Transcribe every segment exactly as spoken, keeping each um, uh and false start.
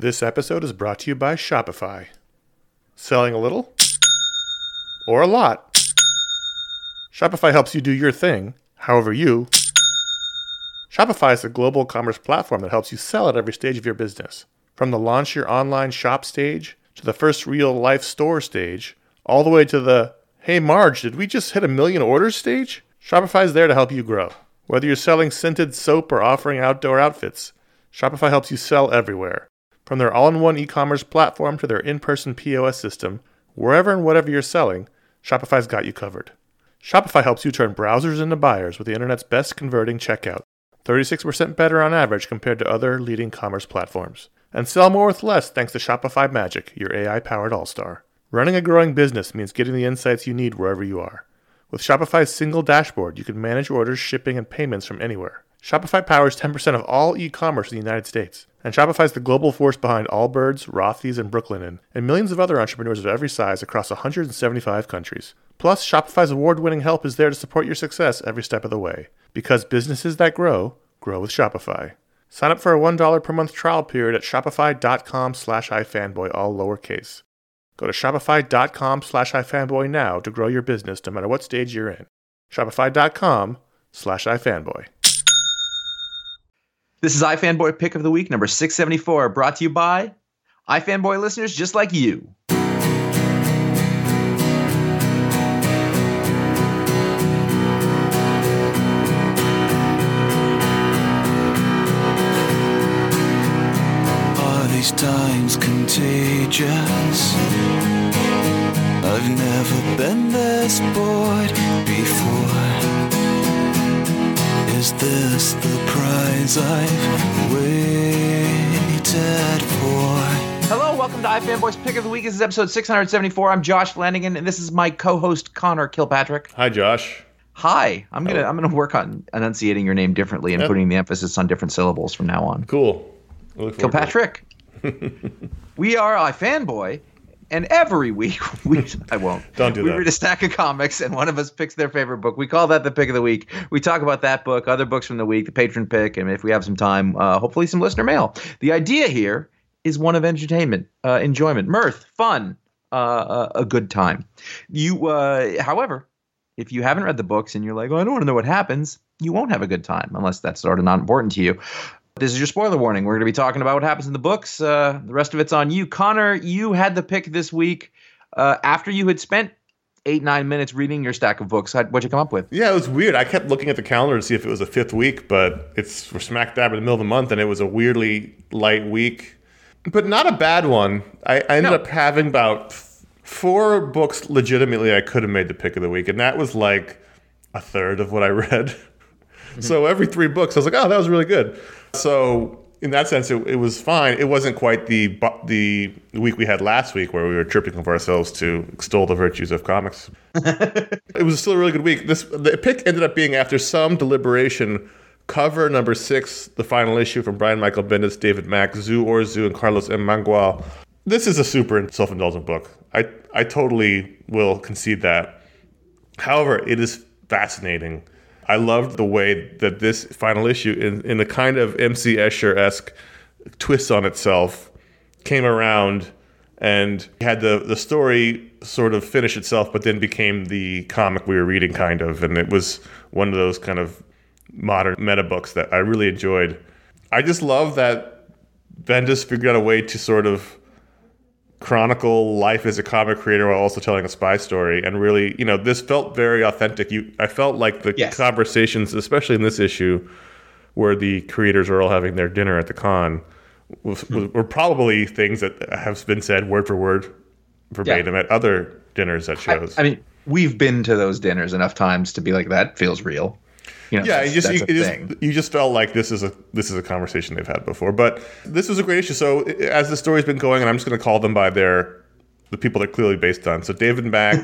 This episode is brought to you by Shopify. Selling a little or a lot? Shopify helps you do your thing, however you. Shopify is a global commerce platform that helps you sell at every stage of your business. From the launch your online shop stage, to the first real-life store stage, all the way to the, hey Marge, did we just hit a million orders stage? Shopify is there to help you grow. Whether you're selling scented soap or offering outdoor outfits, Shopify helps you sell everywhere. From their all-in-one e-commerce platform to their in-person P O S system, wherever and whatever you're selling, Shopify's got you covered. Shopify helps you turn browsers into buyers with the internet's best converting checkout, thirty-six percent better on average compared to other leading commerce platforms. And sell more with less thanks to Shopify Magic, your A I-powered all-star. Running a growing business means getting the insights you need wherever you are. With Shopify's single dashboard, you can manage orders, shipping, and payments from anywhere. Shopify powers ten percent of all e-commerce in the United States. And Shopify's the global force behind Allbirds, Rothy's, and Brooklinen, and millions of other entrepreneurs of every size across one hundred seventy-five countries. Plus, Shopify's award-winning help is there to support your success every step of the way. Because businesses that grow, grow with Shopify. Sign up for a one dollar per month trial period at shopify.com slash ifanboy, all lowercase. Go to shopify.com slash ifanboy now to grow your business no matter what stage you're in. Shopify.com slash ifanboy. This is iFanboy Pick of the Week, number six seventy-four, brought to you by iFanboy listeners just like you. Are these times contagious? I've never been this bored before. Is this the prize I've waited for? Hello, welcome to iFanboy's Pick of the Week. This is episode six seventy-four. I'm Josh Flanagan, and this is my co-host Connor Kilpatrick. Hi, Josh. Hi. I'm gonna Hello. I'm gonna work on enunciating your name differently and Yep. putting the emphasis on different syllables from now on. Cool. I look forward to Kilpatrick. We are iFanboy. And every week, we I won't. Don't do we that. read a stack of comics, and one of us picks their favorite book. We call that the pick of the week. We talk about that book, other books from the week, the patron pick, and if we have some time, uh, hopefully some listener mail. The idea here is one of entertainment, uh, enjoyment, mirth, fun, uh, a, a good time. You, uh, however, if you haven't read the books and you're like, oh, I don't want to know what happens, you won't have a good time unless that's sort of not important to you. This is your spoiler warning. We're going to be talking about what happens in the books. Uh, the rest of it's on you. Connor, you had the pick this week uh, after you had spent eight, nine minutes reading your stack of books. How'd, what'd you come up with? Yeah, it was weird. I kept looking at the calendar to see if it was a fifth week, but it's we're smack dab in the middle of the month, and it was a weirdly light week, but not a bad one. I, I ended No. up having about four books legitimately I could have made the pick of the week, and that was like a third of what I read. Mm-hmm. So every three books, I was like, oh, that was really good. So in that sense, it, it was fine. It wasn't quite the the week we had last week where we were tripping over ourselves to extol the virtues of comics. It was still a really good week. This the pick ended up being, after some deliberation, cover number six, the final issue from Brian Michael Bendis, David Mack, Zu Orzu, and Carlos M. Mangual. This is a super self-indulgent book. I, I totally will concede that. However, it is fascinating. I loved the way that this final issue, in, in a kind of M C. Escher-esque twist on itself, came around and had the, the story sort of finish itself, but then became the comic we were reading, kind of. And it was one of those kind of modern meta books that I really enjoyed. I just love that Bendis figured out a way to sort of chronicle life as a comic creator while also telling a spy story, and really, you know, this felt very authentic. You, I felt like the Yes. conversations, especially in this issue, where the creators are all having their dinner at the con, was, was, were probably things that have been said word for word, verbatim, Yeah. at other dinners at I, shows. I mean, we've been to those dinners enough times to be like, that feels real. You know, Yeah, that's, you just, that's you, a it just thing. you just felt like this is a this is a conversation they've had before. But this was a great issue. So as the story's been going, and I'm just going to call them by their the people they're clearly based on. So David Mack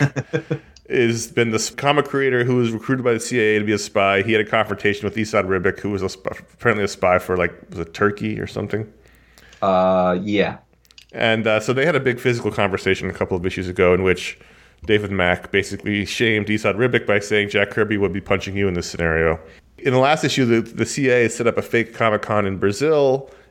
has been this comic creator who was recruited by the C I A to be a spy. He had a confrontation with Esad Ribic, who was a sp- apparently a spy for, like, was it Turkey or something? Uh, yeah. And uh, so they had a big physical conversation a couple of issues ago in which David Mack basically shamed Esad Ribic by saying Jack Kirby would be punching you in this scenario. In the last issue, the, the C I A set up a fake Comic-Con in Brazil.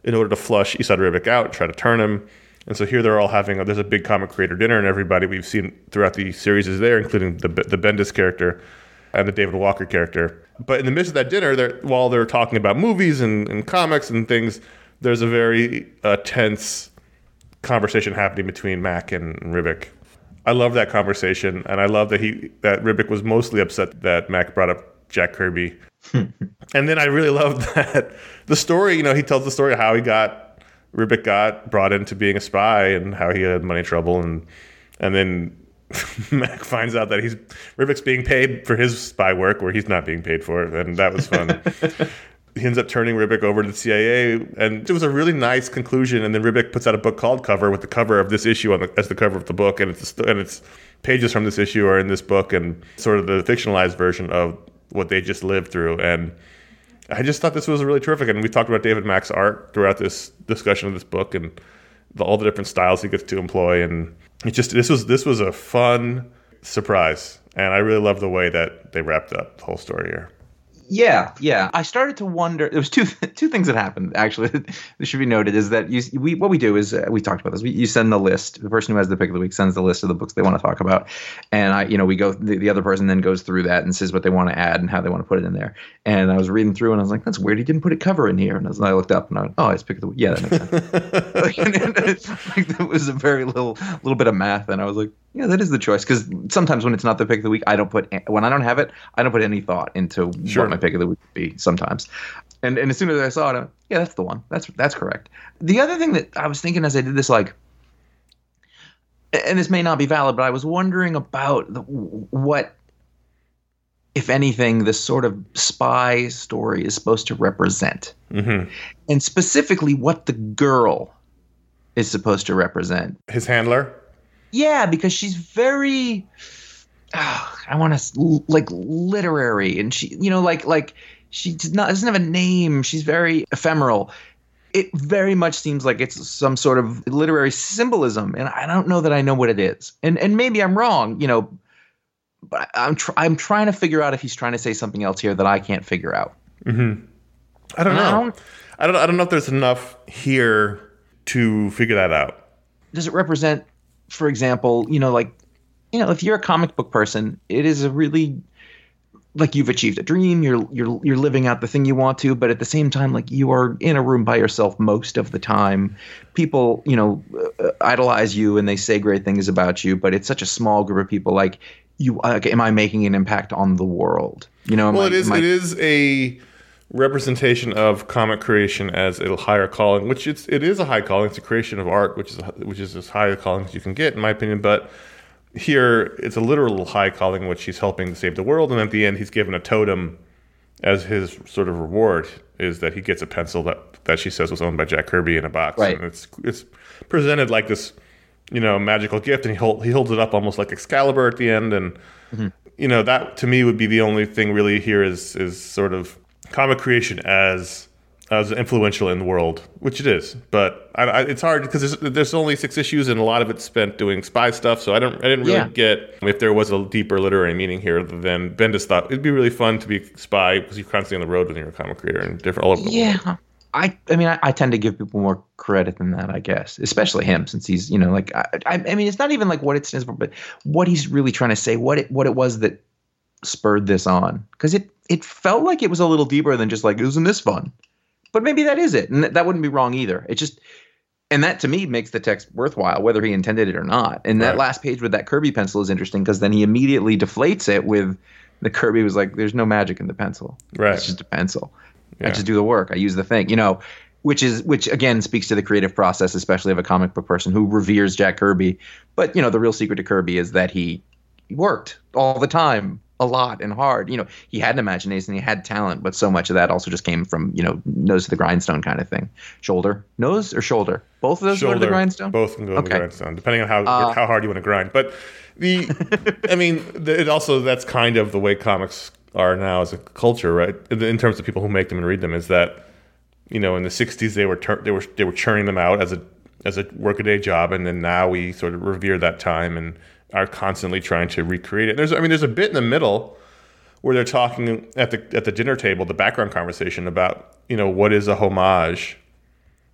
in order to flush Esad Ribic out, try to turn him. And so here they're all having, a, there's a big comic creator dinner, and everybody we've seen throughout the series is there, including the the Bendis character and the David Walker character. But in the midst of that dinner, they're, while they're talking about movies and, and comics and things, there's a very uh, tense conversation happening between Mac and, and Ribic. I love that conversation, and I love that he that Ribic was mostly upset that Mac brought up Jack Kirby. And then I really love that the story, you know, he tells the story of how he got, Ribic got brought into being a spy and how he had money trouble, and and then Mac finds out that he's Ribic's being paid for his spy work where he's not being paid for it, and that was fun. He ends up turning Ribic over to the C I A, and it was a really nice conclusion. And then Ribic puts out a book called Cover with the cover of this issue on the, as the cover of the book, and it's and it's pages from this issue are in this book, and sort of the fictionalized version of what they just lived through. And I just thought this was really terrific. And we talked about David Mack's art throughout this discussion of this book, and the, all the different styles he gets to employ. And it just this was this was a fun surprise, and I really love the way that they wrapped up the whole story here. Yeah, yeah. I started to wonder. There was two two things that happened. Actually, this should be noted is that you we what we do is uh, we talked about this. We, you send the list. The person who has the pick of the week sends the list of the books they want to talk about, and I, you know, we go. The, the other person then goes through that and says what they want to add and how they want to put it in there. And I was reading through and I was like, "That's weird. He didn't put a cover in here." And I looked up and I went, "Oh, it's pick of the week. Yeah, that makes sense." Like, it was a very little little bit of math, and I was like, "Yeah, that is the choice." Because sometimes when it's not the pick of the week, I don't put when I don't have it, I don't put any thought into Sure. what my pick of the week would be sometimes. And and as soon as I saw it, I went, yeah, that's the one. That's that's correct. The other thing that I was thinking as I did this, like, and this may not be valid, but I was wondering about the, what, if anything, this sort of spy story is supposed to represent. Mm-hmm. And specifically what the girl is supposed to represent. His handler? Yeah, because she's very, oh, I want to, like, literary. And she, you know, like, like she does not, doesn't have a name. She's very ephemeral. It very much seems like it's some sort of literary symbolism. And I don't know that I know what it is. And and maybe I'm wrong, you know, but I'm, tr- I'm trying to figure out if he's trying to say something else here that I can't figure out. Mm-hmm. I don't And I know. don't- I don't, I don't know if there's enough here to figure that out. Does it represent, for example, you know, like, you know, if you're a comic book person, it is a really, like, you've achieved a dream, you're you're you're living out the thing you want to, but at the same time, like, you are in a room by yourself most of the time. People, you know, uh, idolize you and they say great things about you, but it's such a small group of people. Like, you, uh, am I making an impact on the world? You know, am Well, I, it is am I- it is a representation of comic creation as a higher calling, which it's it is a high calling. It's a creation of art, which is which is as high a calling as you can get, in my opinion. But here, it's a literal high calling, in which he's helping to save the world, and at the end, he's given a totem as his sort of reward, is that he gets a pencil that, that she says was owned by Jack Kirby in a box. Right. And it's it's presented like this, you know, magical gift, and he hold, he holds it up almost like Excalibur at the end, and Mm-hmm. you know, that to me would be the only thing really here is is sort of comic creation as as influential in the world, which it is. But I, I, it's hard because there's, there's only six issues, and a lot of it's spent doing spy stuff. So I don't, I didn't really Yeah. get if there was a deeper literary meaning here other than Bendis thought it'd be really fun to be a spy because you're constantly on the road when you're a comic creator and different all over the world. Yeah. I, I mean, I, I tend to give people more credit than that, I guess, especially him, since he's, you know, like, I, I, I mean, it's not even like what it stands for, but what he's really trying to say, what it, what it was that spurred this on. Because it, it felt like it was a little deeper than just like, isn't this fun? But maybe that is it. And that, that wouldn't be wrong either. It just, and that to me makes the text worthwhile, whether he intended it or not. And that Right. last page with that Kirby pencil is interesting because then he immediately deflates it with the Kirby was like, there's no magic in the pencil. Right. It's just a pencil. I Yeah. just do the work. I use the thing, you know, which is which again speaks to the creative process, especially of a comic book person who reveres Jack Kirby. But you know, the real secret to Kirby is that he worked all the time, a lot and hard. You know, he had an imagination, he had talent, but so much of that also just came from, you know, nose to the grindstone kind of thing. Shoulder, nose or shoulder? Both of those go to the grindstone. Both can go to the Okay. grindstone, depending on how Uh, how hard you want to grind. But the, I mean, the, it also that's kind of the way comics are now as a culture, right? In, in terms of people who make them and read them, is that, you know, in the sixties they were tur- they were they were churning them out as a as a workaday job, and then now we sort of revere that time and are constantly trying to recreate it. There's, I mean, there's a bit in the middle where they're talking at the at the dinner table, the background conversation about, you know, what is a homage,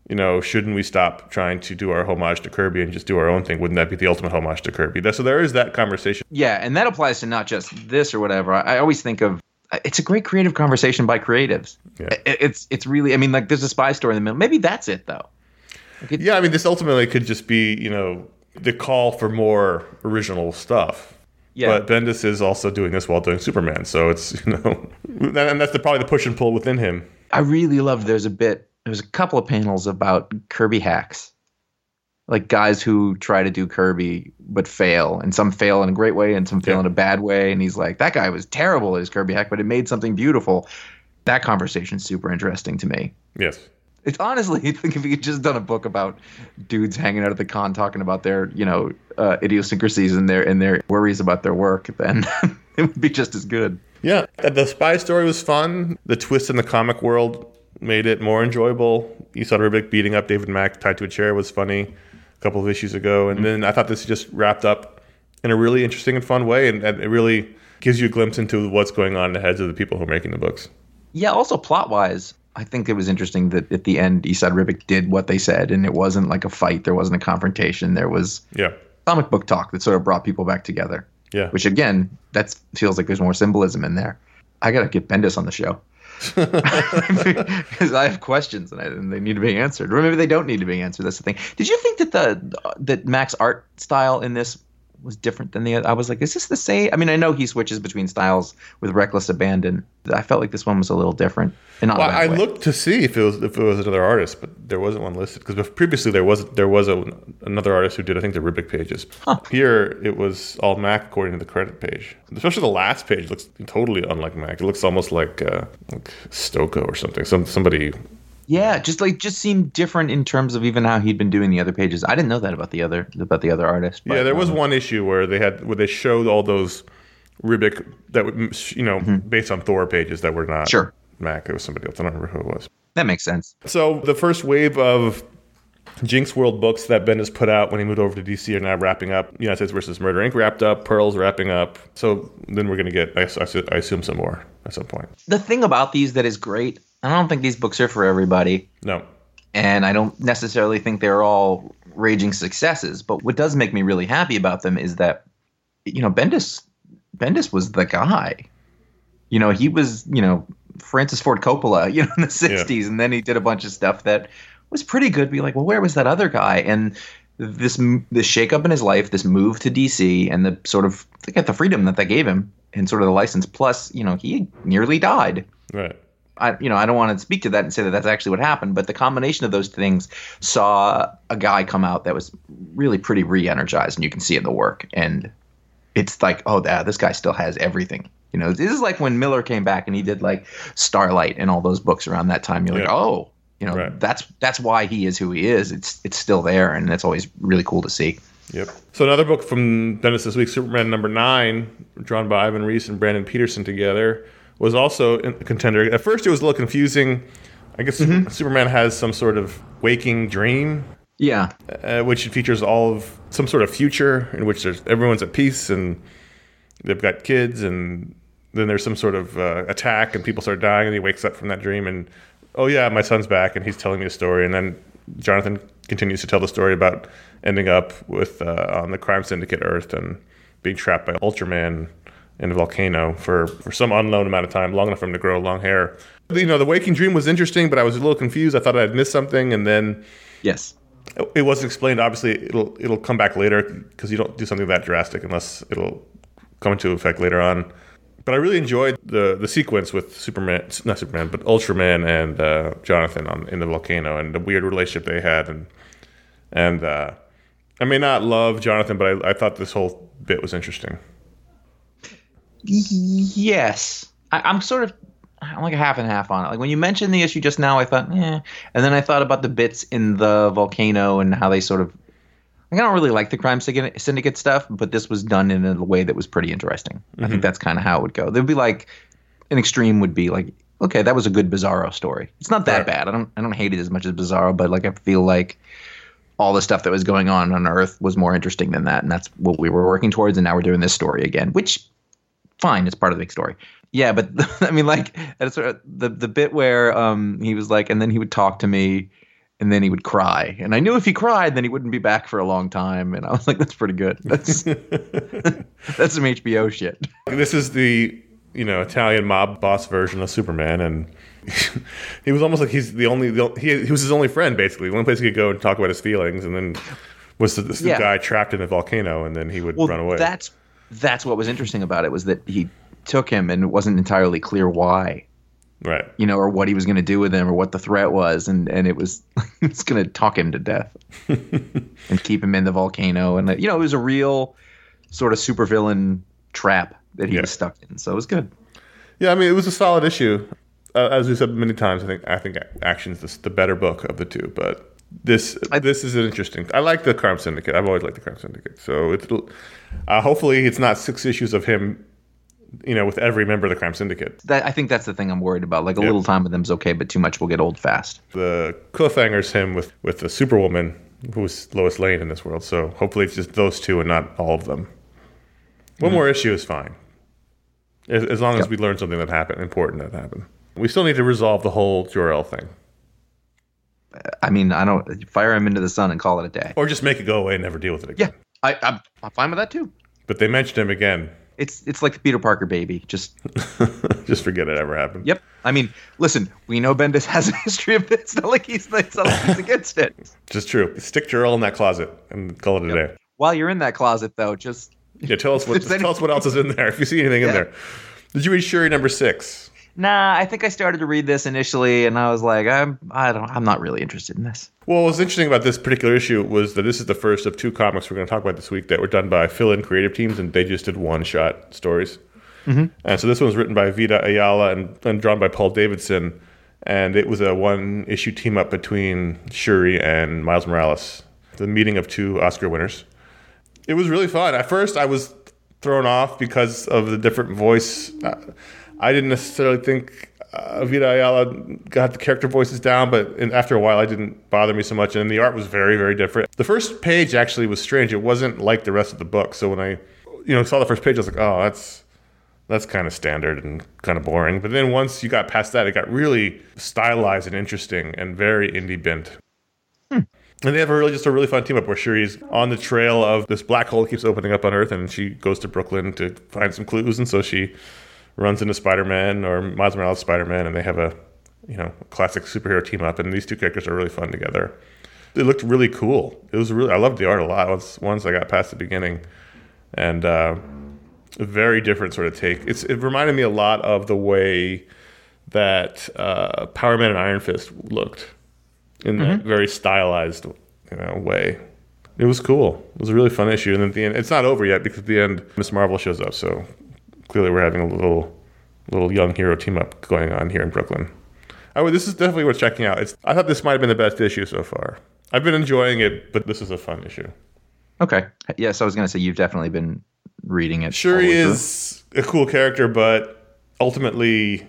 you know, shouldn't we stop trying to do our homage to Kirby and just do our own thing? Wouldn't that be the ultimate homage to Kirby? So there is that conversation. Yeah, and that applies to not just this or whatever. I, I always think of it's a great creative conversation by creatives. Yeah. It, it's it's really, I mean, like there's a spy story in the middle. Maybe that's it though. Like yeah, I mean, this ultimately could just be, you know, the call for more original stuff. Yeah. But Bendis is also doing this while doing Superman, so it's, you know, and that's the, probably the push and pull within him. I really loved. There's a bit. There's a couple of panels about Kirby hacks, like guys who try to do Kirby but fail, and some fail in a great way and some fail Yeah. in a bad way. And he's like, that guy was terrible at his Kirby hack, but it made something beautiful. That conversation's super interesting to me. Yes. It's honestly, I think if you had just done a book about dudes hanging out at the con talking about their, you know, uh, idiosyncrasies and their and their worries about their work, then it would be just as good. Yeah, the spy story was fun. The twist in the comic world made it more enjoyable. Esad Ribic beating up David Mack tied to a chair was funny a couple of issues ago. And mm-hmm. then I thought this just wrapped up in a really interesting and fun way. And, and it really gives you a glimpse into what's going on in the heads of the people who are making the books. Yeah, also plot-wise, I think it was interesting that at the end, Esad Ribic did what they said. And it wasn't like a fight. There wasn't a confrontation. There was yeah. comic book talk that sort of brought people back together. Yeah. Which, again, that feels like there's more symbolism in there. I got to get Bendis on the show. Because I have questions and, I, and they need to be answered, or maybe they don't need to be answered. That's the thing. Did you think that the that Mac's art style in this was different than the other? I was like, is this the same? I mean, I know he switches between styles with reckless abandon. I felt like this one was a little different. And not well, in that I way. looked to see if it was if it was another artist, but there wasn't one listed because previously there was there was a, another artist who did I think the Ribic pages. Huh. Here it was all Mac according to the credit page. Especially the last page looks totally unlike Mac. It looks almost like uh, like Stocco or something. Some somebody. Yeah, just like just seemed different in terms of even how he'd been doing the other pages. I didn't know that about the other about the other artist. But, yeah, there was um, one issue where they had where they showed all those Ribic that would, you know mm-hmm. based on Thor pages that were not sure. Mac. It was somebody else. I don't remember who it was. That makes sense. So the first wave of Jinx World books that Bendis put out when he moved over to D C are now wrapping up. United States versus Murder Incorporated wrapped up. Pearl's wrapping up. So then we're going to get, I, I assume, some more at some point. The thing about these that is great, I don't think these books are for everybody. No. And I don't necessarily think they're all raging successes. But what does make me really happy about them is that, you know, Bendis, Bendis was the guy. You know, he was, you know, Francis Ford Coppola, you know, in the sixties. Yeah. And then he did a bunch of stuff that was pretty good. Be like, well, where was that other guy? And this this shakeup in his life, this move to D C, and the sort of I get the freedom that they gave him and sort of the license. Plus, you know, he nearly died. Right. I, you know, I don't want to speak to that and say that that's actually what happened, but the combination of those things saw a guy come out that was really pretty re-energized, and you can see it in the work. And it's like, oh, yeah, this guy still has everything. You know, this is like when Miller came back and he did like Starlight and all those books around that time. You're yeah. like, oh, you know, right. that's that's why he is who he is. It's it's still there, and it's always really cool to see. Yep. So another book from Bendis this week, Superman number nine, drawn by Ivan Reis and Brandon Peterson together, was also a contender. At first, it was a little confusing. I guess mm-hmm. Superman has some sort of waking dream. Yeah. Uh, which features all of some sort of future in which there's everyone's at peace and they've got kids, and then there's some sort of uh, attack and people start dying, and he wakes up from that dream and, oh yeah, my son's back and he's telling me a story. And then Jonathan continues to tell the story about ending up with uh, on the crime syndicate Earth and being trapped by Ultraman in a volcano for, for some unknown amount of time, long enough for him to grow long hair. You know, the waking dream was interesting, but I was a little confused. I thought I'd missed something, and then yes, it wasn't explained. Obviously, it'll it'll come back later because you don't do something that drastic unless it'll come into effect later on. But I really enjoyed the the sequence with Superman, not Superman, but Ultraman and uh, Jonathan on in the volcano, and the weird relationship they had. And and uh, I may not love Jonathan, but I, I thought this whole bit was interesting. Yes, I, I'm sort of I'm like a half and half on it. Like when you mentioned the issue just now, I thought, eh. And then I thought about the bits in the volcano and how they sort of. Like, I don't really like the crime syndicate stuff, but this was done in a way that was pretty interesting. Mm-hmm. I think that's kind of how it would go. There'd be like an extreme would be like, okay, that was a good Bizarro story. It's not that right. bad. I don't I don't hate it as much as Bizarro, but like I feel like all the stuff that was going on on Earth was more interesting than that, and that's what we were working towards. And now we're doing this story again, which fine, it's part of the big story. Yeah, but I mean, like sort of the the bit where um he was like, and then he would talk to me. and then he would cry. And I knew if he cried, then he wouldn't be back for a long time. And I was like, that's pretty good. That's that's some H B O shit. This is the, you know, Italian mob boss version of Superman, and he was almost like he's the only the, he, he was his only friend, basically. The only place he could go and talk about his feelings, and then was the, this Yeah. guy trapped in a volcano, and then he would Well, run away. that's that's what was interesting about it, was that he took him and it wasn't entirely clear why. Right. You know, or what he was going to do with him, or what the threat was, and and it was it was going to talk him to death and keep him in the volcano, and you know, it was a real sort of supervillain trap that he Yeah. was stuck in. So it was good. Yeah, I mean, it was a solid issue. Uh, as we've said many times, I think I think Action's the, the better book of the two, but this I- this is an interesting. I like the Crime Syndicate. I've always liked the Crime Syndicate. So it's uh, hopefully it's not six issues of him, you know, with every member of the Crime Syndicate. That I think that's the thing I'm worried about. Like a Yeah. little time with him's okay, but too much will get old fast. The cliffhanger's him with with the Superwoman, who's Lois Lane in this world. So hopefully it's just those two and not all of them. One Mm-hmm. more issue is fine, as, as long as Yep. we learn something that happened, important that happened. We still need to resolve the whole Jor-El thing, I mean, I don't fire him into the sun and call it a day. or just make it go away and never deal with it again. Yeah, I, I'm, I'm fine with that too. But they mentioned him again. It's it's like the Peter Parker baby. Just Just forget it ever happened. yep. I mean, listen, we know Bendis has a history of this. It's not like he's, it's not like he's against it. Just true. Stick Jor-El in that closet and call it a day. While you're in that closet, though, just Yeah, tell us what If there's tell us what else is in there. If you see anything in Yeah. there. Did you read Shuri number six? nah. I think I started to read this initially, and I was like, I'm I don't I'm not really interested in this. Well, what's interesting about this particular issue was that this is the first of two comics we're going to talk about this week that were done by fill-in creative teams, and they just did one-shot stories. Mm-hmm. And so this one was written by Vita Ayala and, and drawn by Paul Davidson, and it was a one-issue team-up between Shuri and Miles Morales, the meeting of two Oscar winners. It was really fun. At first, I was thrown off because of the different voice. Uh, I didn't necessarily think uh, Vita Ayala got the character voices down, but in, after a while, it didn't bother me so much. And the art was very, very different. The first page actually was strange. It wasn't like the rest of the book. So when I, you know, saw the first page, I was like, oh, that's that's kind of standard and kind of boring. But then once you got past that, it got really stylized and interesting and very indie bent. And they have a really just a really fun team up where Shuri's on the trail of this black hole that keeps opening up on Earth, and she goes to Brooklyn to find some clues, and so she runs into Spider-Man or Miles Morales Spider-Man, and they have a, you know, classic superhero team up, and these two characters are really fun together. It looked really cool. It was really I loved the art a lot once once I got past the beginning, and uh, a very different sort of take. It's it reminded me a lot of the way that uh, Power Man and Iron Fist looked in that very stylized, you know, way. It was cool. It was a really fun issue, and at the end, it's not over yet because at the end, Miss Marvel shows up. So clearly, we're having a little, little young hero team up going on here in Brooklyn. I would. This is definitely worth checking out. It's. I thought this might have been the best issue so far. I've been enjoying it, but this is a fun issue. Okay. Yes, I was going to say you've definitely been reading it. Shuri all the way through. is a cool character, but ultimately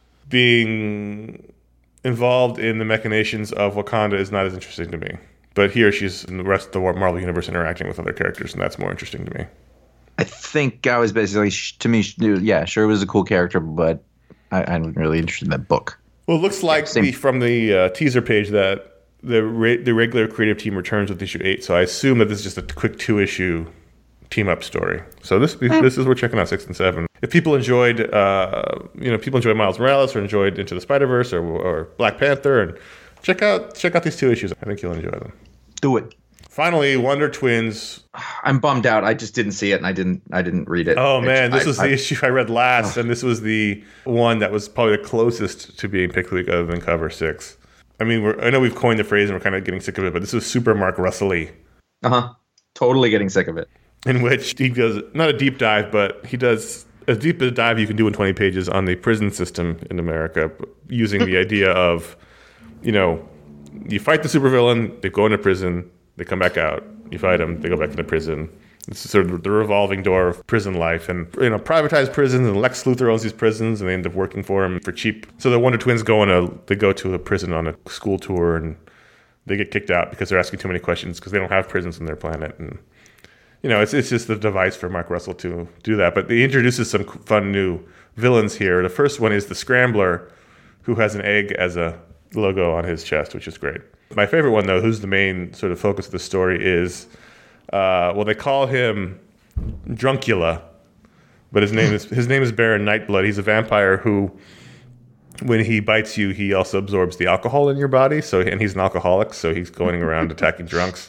being involved in the machinations of Wakanda is not as interesting to me. But here she's in the rest of the Marvel Universe interacting with other characters, and that's more interesting to me. I think I was basically, to me, yeah, sure, it was a cool character, but I, I wasn't really interested in that book. Well, it looks like Same. the, from the uh, teaser page that the re- the regular creative team returns with issue eight. So I assume that this is just a quick two issue team up story. So this this is we're checking out six and seven. If people enjoyed, uh, you know, people enjoyed Miles Morales or enjoyed Into the Spider-Verse or, or Black Panther, and check out check out these two issues. I think you'll enjoy them. Do it. Finally, Wonder Twins. I'm bummed out. I just didn't see it, and I didn't. I didn't read it. Oh man, this I- was I- the issue I read last, and this was the one that was probably the closest to being pick of the week, other than cover six. I mean, we're, I know we've coined the phrase and we're kind of getting sick of it, but this was super Mark Russell-y, Uh-huh. Totally getting sick of it. in which he does not a deep dive, but he does as deep a dive you can do in twenty pages on the prison system in America, using the idea of, you know, you fight the supervillain, they go into prison, they come back out. You fight them, they go back into prison. It's sort of the revolving door of prison life, and you know, privatized prisons, and Lex Luthor owns these prisons, and they end up working for him for cheap. So the Wonder Twins go on a they go to a prison on a school tour, and they get kicked out because they're asking too many questions because they don't have prisons on their planet. And you know, it's it's just the device for Mark Russell to do that. But he introduces some fun new villains here. The first one is the Scrambler, who has an egg as a logo on his chest, which is great. My favorite one, though, who's the main sort of focus of the story is, uh, well, they call him Druncula, but his name is his name is Baron Nightblood. He's a vampire who, when he bites you, he also absorbs the alcohol in your body. So, and he's an alcoholic, so he's going around attacking drunks.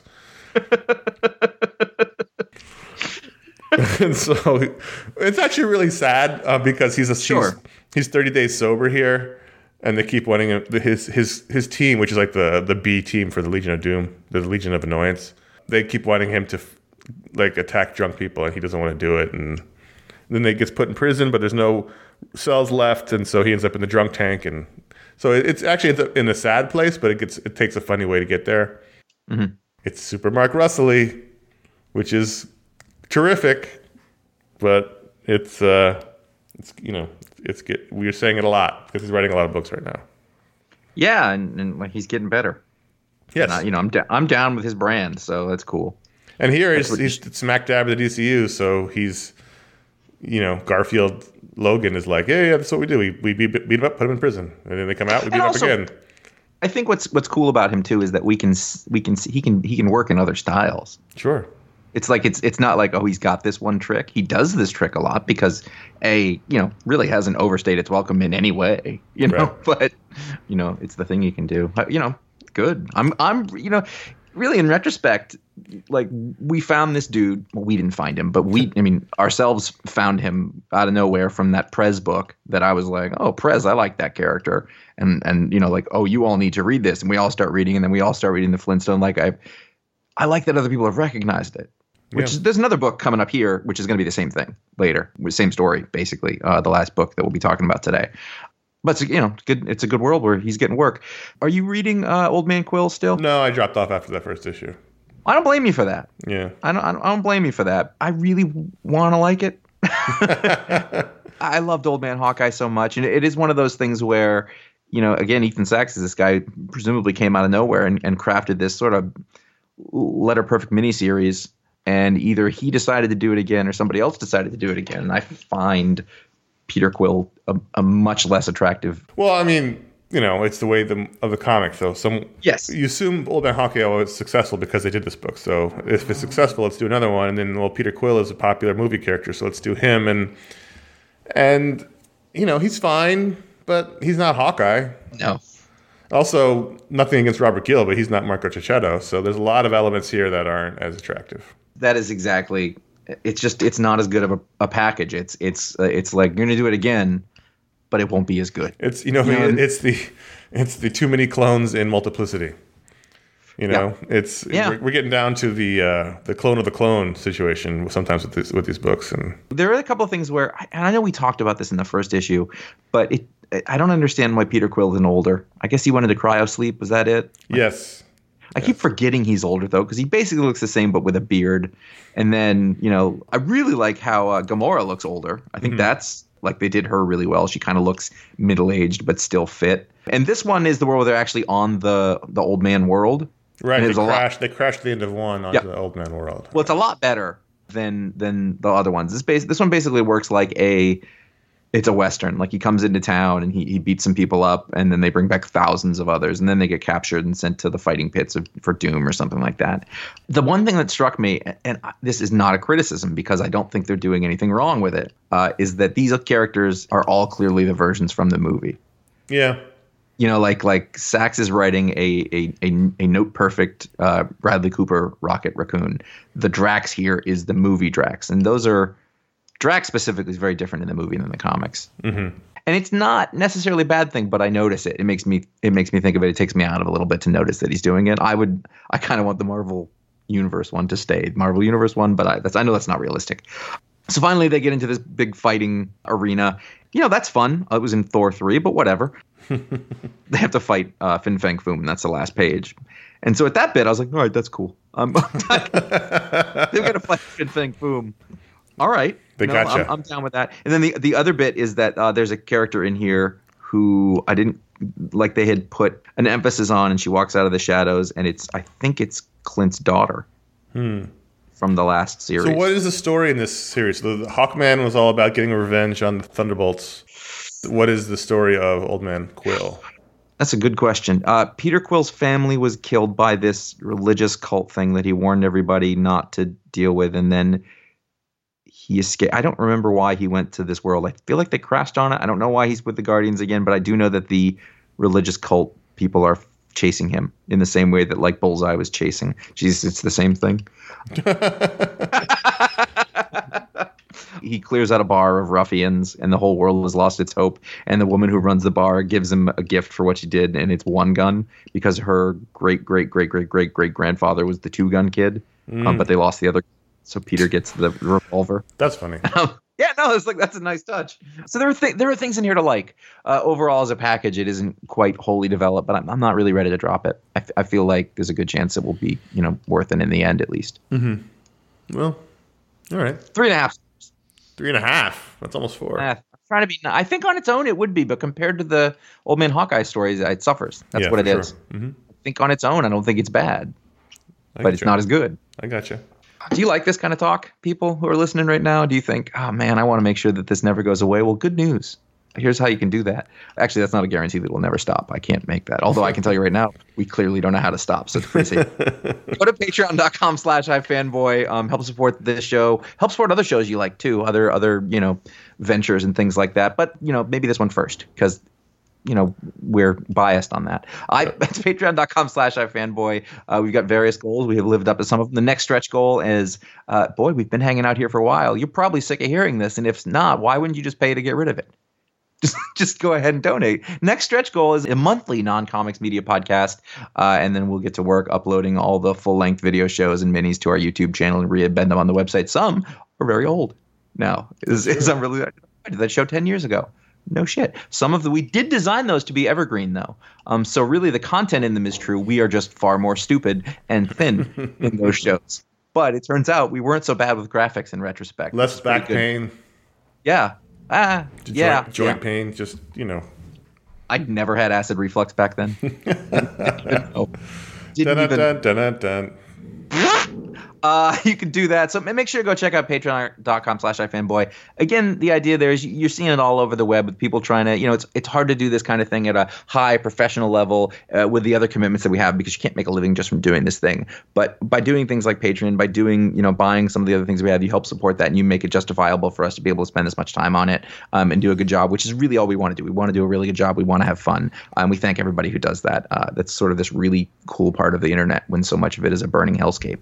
And so it's actually really sad uh, because he's a Sure. he's, he's thirty days sober here, and they keep wanting him, his his his team, which is like the the B team for the Legion of Doom, the Legion of Annoyance. They keep wanting him to like attack drunk people, and he doesn't want to do it. And then he gets put in prison, but there's no cells left, and so he ends up in the drunk tank. And so it, it's actually in a sad place, but it gets it takes a funny way to get there. Mm-hmm. It's Super Mark Russell-y, which is terrific, but it's uh, it's you know it's get, we're saying it a lot because he's writing a lot of books right now. Yeah, and, and like, he's getting better. Yes, And, uh, you know, I'm da- I'm down with his brand, so that's cool. and here he's, what- he's smack dab at the D C U, so he's you know Garfield Logan is like, yeah, yeah, that's what we do. We we beat, beat him up, put him in prison, and then they come out, we beat And him also- up again. I think what's what's cool about him too is that we can s- we can see, he can he can work in other styles. Sure. It's like it's it's not like, oh, he's got this one trick. He does this trick a lot because a you know really hasn't overstayed its welcome in any way, you know. Right. But you know it's the thing he can do. Uh, You know, good. I'm I'm you know really in retrospect, like we found this dude. Well, we didn't find him, but we I mean ourselves found him out of nowhere from that Prez book that I was like, oh, Prez, I like that character, and and you know like, oh, you all need to read this, and we all start reading, and then we all start reading the Flintstone. Like I I like that other people have recognized it. Which Yeah. is, there's another book coming up here, which is going to be the same thing later, with same story basically. Uh, the last book that we'll be talking about today, but it's, you know, it's good. It's a good world where he's getting work. Are you reading uh, Old Man Quill still? No, I dropped off after that first issue. I don't blame you for that. Yeah. I don't. I don't, I don't blame you for that. I really want to like it. I loved Old Man Hawkeye so much, and it is one of those things where, you know, again, Ethan Sachs is this guy who presumably came out of nowhere and, and crafted this sort of letter perfect miniseries. And either he decided to do it again or somebody else decided to do it again. And I find Peter Quill a, a much less attractive. Well, I mean, you know, it's the way the, of the comic. So some Yes. you assume Old Man Hawkeye was successful because they did this book. So if it's successful, let's do another one. And then, well, Peter Quill is a popular movie character, so let's do him. And and you know, he's fine, but he's not Hawkeye. No. Also, nothing against Robert Gill, but he's not Marco Cicchetto. So there's a lot of elements here that aren't as attractive. That is exactly. It's just it's not as good of a, a package. It's it's uh, it's like you're gonna do it again, but it won't be as good. It's you know, You know, it's the it's the too many clones in multiplicity. You know, it's Yeah. we're, we're getting down to the uh, the clone of the clone situation sometimes with this, with these books, and There are a couple of things where, and I know we talked about this in the first issue, but it I don't understand why Peter Quill isn't older. I guess he wanted to cryo sleep. Was that it? yes, I keep forgetting he's older though, because he basically looks the same but with a beard. And then, you know, I really like how uh, Gamora looks older. I think that's like they did her really well. She kind of looks middle aged but still fit. And this one is the world where they're actually on the the old man world. right. And They there's a lot- crashed. They crashed the end of one onto Yep. the old man world. Well, it's a lot better than than the other ones. This base this one basically works like a it's a Western. Like he comes into town and he, he beats some people up, and then they bring back thousands of others, and then they get captured and sent to the fighting pits of, for Doom or something like that. The one thing that struck me, and this is not a criticism because I don't think they're doing anything wrong with it, uh, is that these characters are all clearly the versions from the movie. Yeah, You know, like like Sachs is writing a a a, a note perfect uh, Bradley Cooper Rocket Raccoon. The Drax here is the movie Drax, and those are Drax specifically is very different in the movie than the comics. Mm-hmm. And it's not necessarily a bad thing, but I notice it. It makes me it makes me think of it. It takes me out of a little bit to notice that he's doing it. I would I kind of want the Marvel Universe one to stay Marvel Universe one, but I that's I know that's not realistic. So finally, they get into this big fighting arena. You know, that's fun. It was in Thor three, but whatever. They have to fight uh, Fin Fang Foom, and that's the last page. And so at that bit, I was like, all right, that's cool. Um, they're going to fight Fin Fang Foom. All right. They You know, gotcha. I'm, I'm down with that. And then the, the other bit is that uh, there's a character in here who I didn't like they had put an emphasis on, and she walks out of the shadows, and it's I think it's Clint's daughter from the last series. So what is the story in this series? The, the Hawkman was all about getting revenge on the Thunderbolts. What is the story of Old Man Quill? That's a good question. Uh, Peter Quill's family was killed by this religious cult thing that he warned everybody not to deal with, and then he escaped. I don't remember why he went to this world. I feel like they crashed on it. I don't know why he's with the Guardians again, but I do know that the religious cult people are chasing him in the same way that like Bullseye was chasing. Jesus, it's the same thing. He clears out a bar of ruffians, and the whole world has lost its hope. And the woman who runs the bar gives him a gift for what she did, and it's one gun because her great, great, great, great, great, great grandfather was the two gun kid, mm. um, but they lost the other. So Peter gets the revolver. That's funny. Um, yeah, no, it's like that's a nice touch. So there are th- there are things in here to like. Uh, overall, as a package, it isn't quite wholly developed, but I'm, I'm not really ready to drop it. I, f- I feel like there's a good chance it will be, you know, worth it in the end, at least. Mm-hmm. Well, all right. Three and a half. Three and a half. That's almost four. Uh, I'm trying to be. I think on its own it would be, but compared to the Old Man Hawkeye stories, it suffers. That's yeah, what it sure. is. Mm-hmm. I think on its own, I don't think it's bad, I but it's you. not as good. I gotcha. Do you like this kind of talk, people who are listening right now? Do you think, oh man, I want to make sure that this never goes away? Well, good news. Here's how you can do that. Actually, that's not a guarantee that it will never stop. I can't make that. Although I can tell you right now, we clearly don't know how to stop. So it's pretty safe. Go to patreon.com slash ifanboy. Um, help support this show. Help support other shows you like too. Other, other, you know, ventures and things like that. But, you know, maybe this one first because, you know, we're biased on that. I It's patreon.com slash ifanboy. Uh, we've got various goals. We have lived up to some of them. The next stretch goal is, uh, boy, we've been hanging out here for a while. You're probably sick of hearing this. And if not, why wouldn't you just pay to get rid of it? Just, just go ahead and donate. Next stretch goal is a monthly non-comics media podcast, uh, and then we'll get to work uploading all the full-length video shows and minis to our YouTube channel and re-embed them on the website. Some are very old now. Is, is I'm really, I did that show ten years ago. No shit. Some of the we did design those to be evergreen though. Um, so really the content in them is true. We are just far more stupid and thin in those shows. But it turns out we weren't so bad with graphics in retrospect. Less back pain. Yeah. Ah, joint, yeah. Joint yeah. pain, just, you know. I'd never had acid reflux back then. no. Didn't dun, even. Dun, dun, dun, dun. Uh, you can do that. So make sure to go check out patreon.com slash ifanboy. Again, the idea there is you're seeing it all over the web with people trying to, you know, it's it's hard to do this kind of thing at a high professional level uh, with the other commitments that we have because you can't make a living just from doing this thing. But by doing things like Patreon, by doing, you know, buying some of the other things we have, you help support that and you make it justifiable for us to be able to spend this much time on it um, and do a good job, which is really all we want to do. We want to do a really good job. We want to have fun. And um, we thank everybody who does that. Uh, that's sort of this really cool part of the internet when so much of it is a burning hellscape.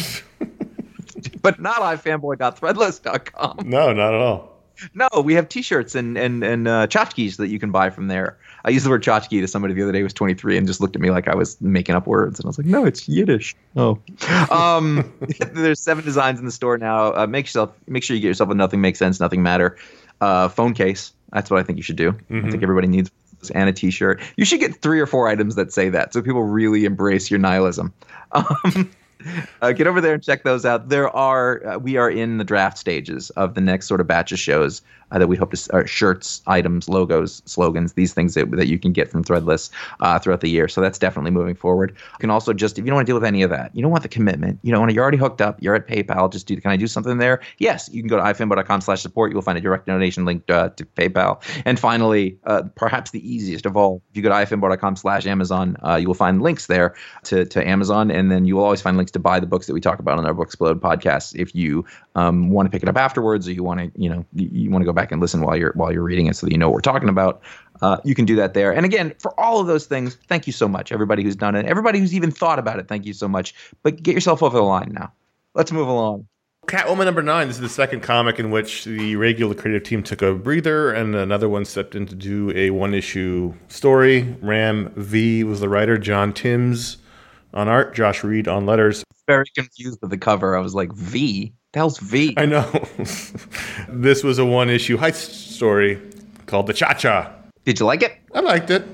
But not ifanboy dot threadless dot com. No, not at all. No, we have T-shirts and and and uh, tchotchkes that you can buy from there. I used the word tchotchke to somebody the other day who was twenty-three and just looked at me like I was making up words, and I was like, "No, it's Yiddish." Oh, um, there's seven designs in the store now. Uh, make yourself make sure you get yourself a Nothing Makes Sense, Nothing Matter uh, phone case. That's what I think you should do. Mm-hmm. I think everybody needs and a T-shirt. You should get three or four items that say that, so people really embrace your nihilism. Um, Uh, get over there and check those out. There are uh, we are in the draft stages of the next sort of batch of shows uh, that we hope to uh, shirts, items, logos, slogans, these things that, that you can get from Threadless uh, throughout the year. So that's definitely moving forward. You can also just, if you don't want to deal with any of that, you don't want the commitment, you don't want to, you're already hooked up, you're at PayPal, just do, can I do something there? Yes, you can go to ifanboy.com slash support. You'll find a direct donation link uh, to PayPal. And finally, uh, perhaps the easiest of all, if you go to ifanboy.com slash Amazon, uh, you will find links there to, to Amazon, and then you will always find links to buy the books that we talk about on our Booksplode podcast. If you um, want to pick it up afterwards, or you want to, you know, you, you want to go back and listen while you're while you're reading it, so that you know what we're talking about, uh, you can do that there. And again, for all of those things, thank you so much, everybody who's done it, everybody who's even thought about it. Thank you so much. But get yourself over the line now. Let's move along. Catwoman number nine. This is the second comic in which the regular creative team took a breather and another one stepped in to do a one-issue story. Ram V was the writer. John Timms on art. Josh Reed on letters. Very confused with the cover. I was like, V? The hell's V? I know. This was a one-issue heist story called The Cha-Cha. Did you like it? I liked it.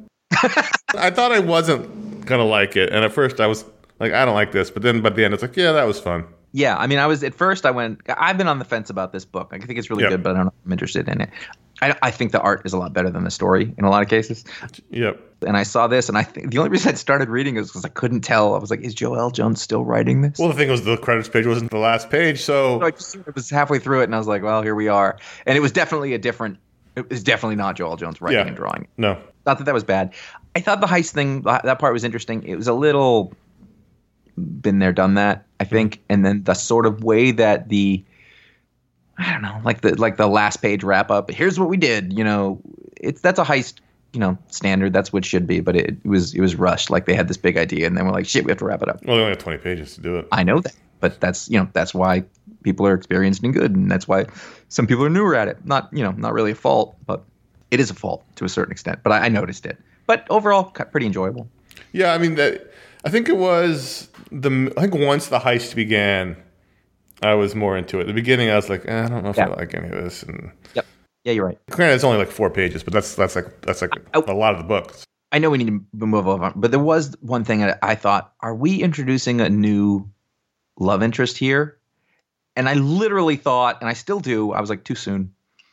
I thought I wasn't going to like it. And at first I was like, I don't like this. But then by the end, it's like, yeah, that was fun. Yeah, I mean, I was at first I went, I've been on the fence about this book. I think it's really yep. good, but I don't know if I'm interested in it. I, I think the art is a lot better than the story in a lot of cases. Yep. And I saw this, and I think the only reason I started reading it was because I couldn't tell. I was like, is Joelle Jones still writing this? Well, the thing was the credits page wasn't the last page, so. so I just it was halfway through it, and I was like, well, here we are. And it was definitely a different, it was definitely not Joelle Jones writing yeah. and drawing. No. Not that that was bad. I thought the heist thing, that part was interesting. It was a little been there, done that, I think. And then the sort of way that the, I don't know, like the like the last page wrap up. Here's what we did. You know, it's that's a heist, you know, standard. That's what it should be. But it, it was it was rushed. Like they had this big idea, and then we're like, shit, we have to wrap it up. Well, they only have twenty pages to do it. I know that, but that's you know that's why people are experienced and good, and that's why some people are newer at it. Not you know not really a fault, but it is a fault to a certain extent. But I, I noticed it. But overall, pretty enjoyable. Yeah, I mean that. I think it was the. I think once the heist began, I was more into it. At the beginning, I was like, eh, I don't know if yeah. I like any of this. And yep. Yeah, you're right. Granted, it's only like four pages, but that's that's like that's like I, a lot of the book. I know we need to move on, but there was one thing that I thought: are we introducing a new love interest here? And I literally thought, and I still do. I was like, too soon.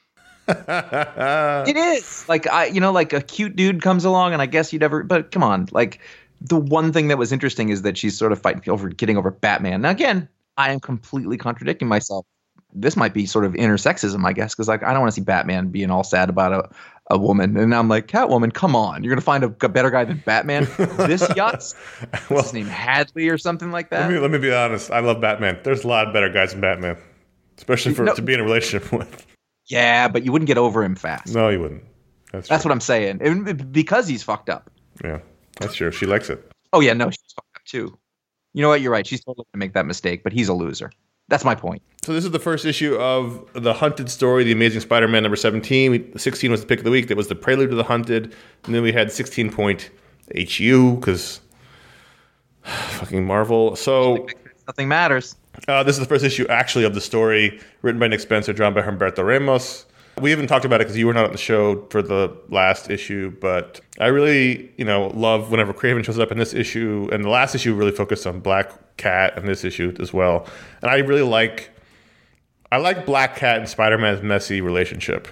It is like I, you know, like a cute dude comes along, and I guess you'd ever. But come on, like the one thing that was interesting is that she's sort of fighting over getting over Batman. Now again, I am completely contradicting myself. This might be sort of inner sexism, I guess, because like I don't want to see Batman being all sad about a, a woman, and I'm like, Catwoman, come on, you're gonna find a, a better guy than Batman. This yachts, what's well, his name, Hadley or something like that. Let me, let me be honest. I love Batman. There's a lot of better guys than Batman, especially for no, to be in a relationship with. Yeah, but you wouldn't get over him fast. No, you wouldn't. That's, that's what I'm saying, and because he's fucked up. Yeah, that's true. She likes it. Oh yeah, no, she's fucked up too. You know what? You're right. She's totally gonna make that mistake, but he's a loser. That's my point. So this is the first issue of The Hunted Story, The Amazing Spider-Man number seventeen. sixteen was the pick of the week. That was the prelude to The Hunted. And then we had sixteen point H U, because fucking Marvel. So nothing matters. Uh, this is the first issue, actually, of the story, written by Nick Spencer, drawn by Humberto Ramos. We haven't talked about it because you were not on the show for the last issue, but I really, you know, love whenever Kraven shows up in this issue, and the last issue really focused on Black Cat and this issue as well. And I really like, I like Black Cat and Spider-Man's messy relationship.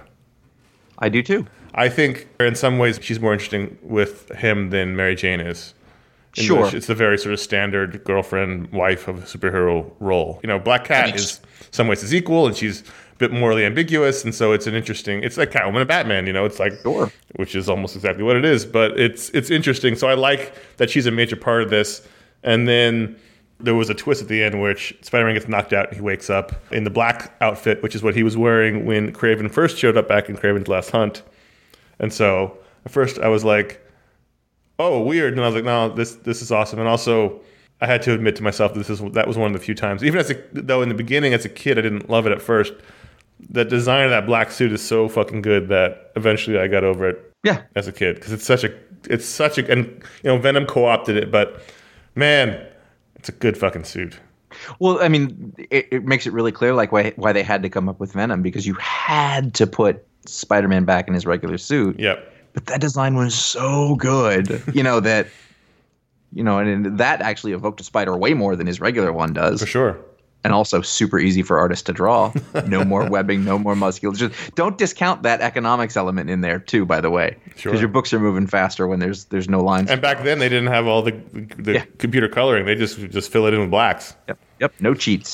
I do too. I think in some ways she's more interesting with him than Mary Jane is. In sure. It's the very sort of standard girlfriend, wife of a superhero role. You know, Black Cat I mean, is in some ways is equal, and she's a bit morally ambiguous, and so it's an interesting, it's like Catwoman and Batman, you know, it's like, sure. Which is almost exactly what it is, but it's it's interesting. So I like that she's a major part of this. And then there was a twist at the end, which Spider-Man gets knocked out, and he wakes up in the black outfit, which is what he was wearing when Kraven first showed up back in Kraven's Last Hunt. And so at first I was like, oh, weird. And I was like, no, this this is awesome. And also, I had to admit to myself that this is that was one of the few times, even as a, though in the beginning as a kid I didn't love it at first. The design of that black suit is so fucking good that eventually I got over it. Yeah, as a kid, because it's such a it's such a and you know Venom co-opted it, but man, it's a good fucking suit. Well, I mean, it, it makes it really clear like why why they had to come up with Venom, because you had to put Spider-Man back in his regular suit. Yep. But that design was so good, you know, that, you know, and that actually evoked a spider way more than his regular one does. For sure. And also super easy for artists to draw. No more webbing, no more musculature. Don't discount that economics element in there too, by the way. Sure. Because your books are moving faster when there's there's no lines. And back then they didn't have all the the yeah. computer coloring. They just just fill it in with blacks. Yep. Yep. No cheats.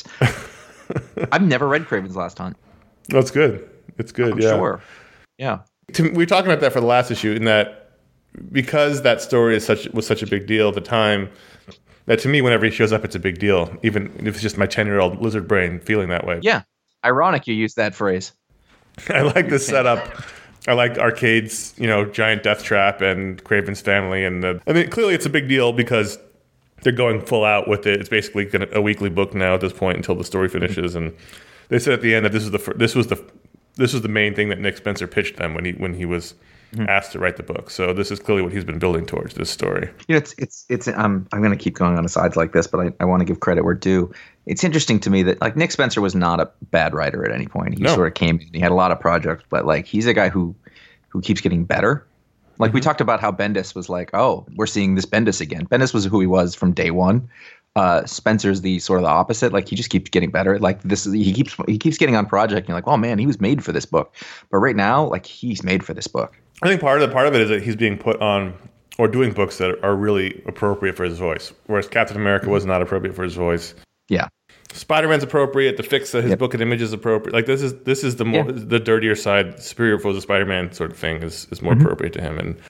I've never read Kraven's Last Hunt. That's good. It's good. I'm yeah. Sure. Yeah. To, we were talking about that for the last issue, in that because that story is such was such a big deal at the time, that to me, whenever he shows up, it's a big deal, even if it's just my ten-year-old lizard brain feeling that way. Yeah. Ironic you use that phrase. I like the setup. I like Arcade's, you know, giant death trap and Kraven's family. And the, I mean, clearly it's a big deal because they're going full out with it. It's basically gonna, a weekly book now at this point until the story finishes. And they said at the end that this is the this was the this was the main thing that Nick Spencer pitched them when he when he was mm-hmm. asked to write the book. So this is clearly what he's been building towards, this story. You know, it's it's it's. I'm I'm going to keep going on asides like this, but I, I want to give credit where due. It's interesting to me that like Nick Spencer was not a bad writer at any point. He no. sort of came in. He had a lot of projects, but like he's a guy who who keeps getting better. Like mm-hmm. we talked about how Bendis was like, oh, we're seeing this Bendis again. Bendis was who he was from day one. Uh, Spencer's the sort of the opposite. Like he just keeps getting better. Like this, he keeps he keeps getting on project. And you're like, oh man, he was made for this book. But right now, like he's made for this book. I think part of the part of it is that he's being put on or doing books that are really appropriate for his voice, whereas Captain America was not appropriate for his voice. Yeah, Spider-Man's appropriate. The fix that his yep. book and Image is appropriate. Like this is this is the more yeah. the dirtier side, superior foes of Spider-Man sort of thing is is more mm-hmm. appropriate to him. And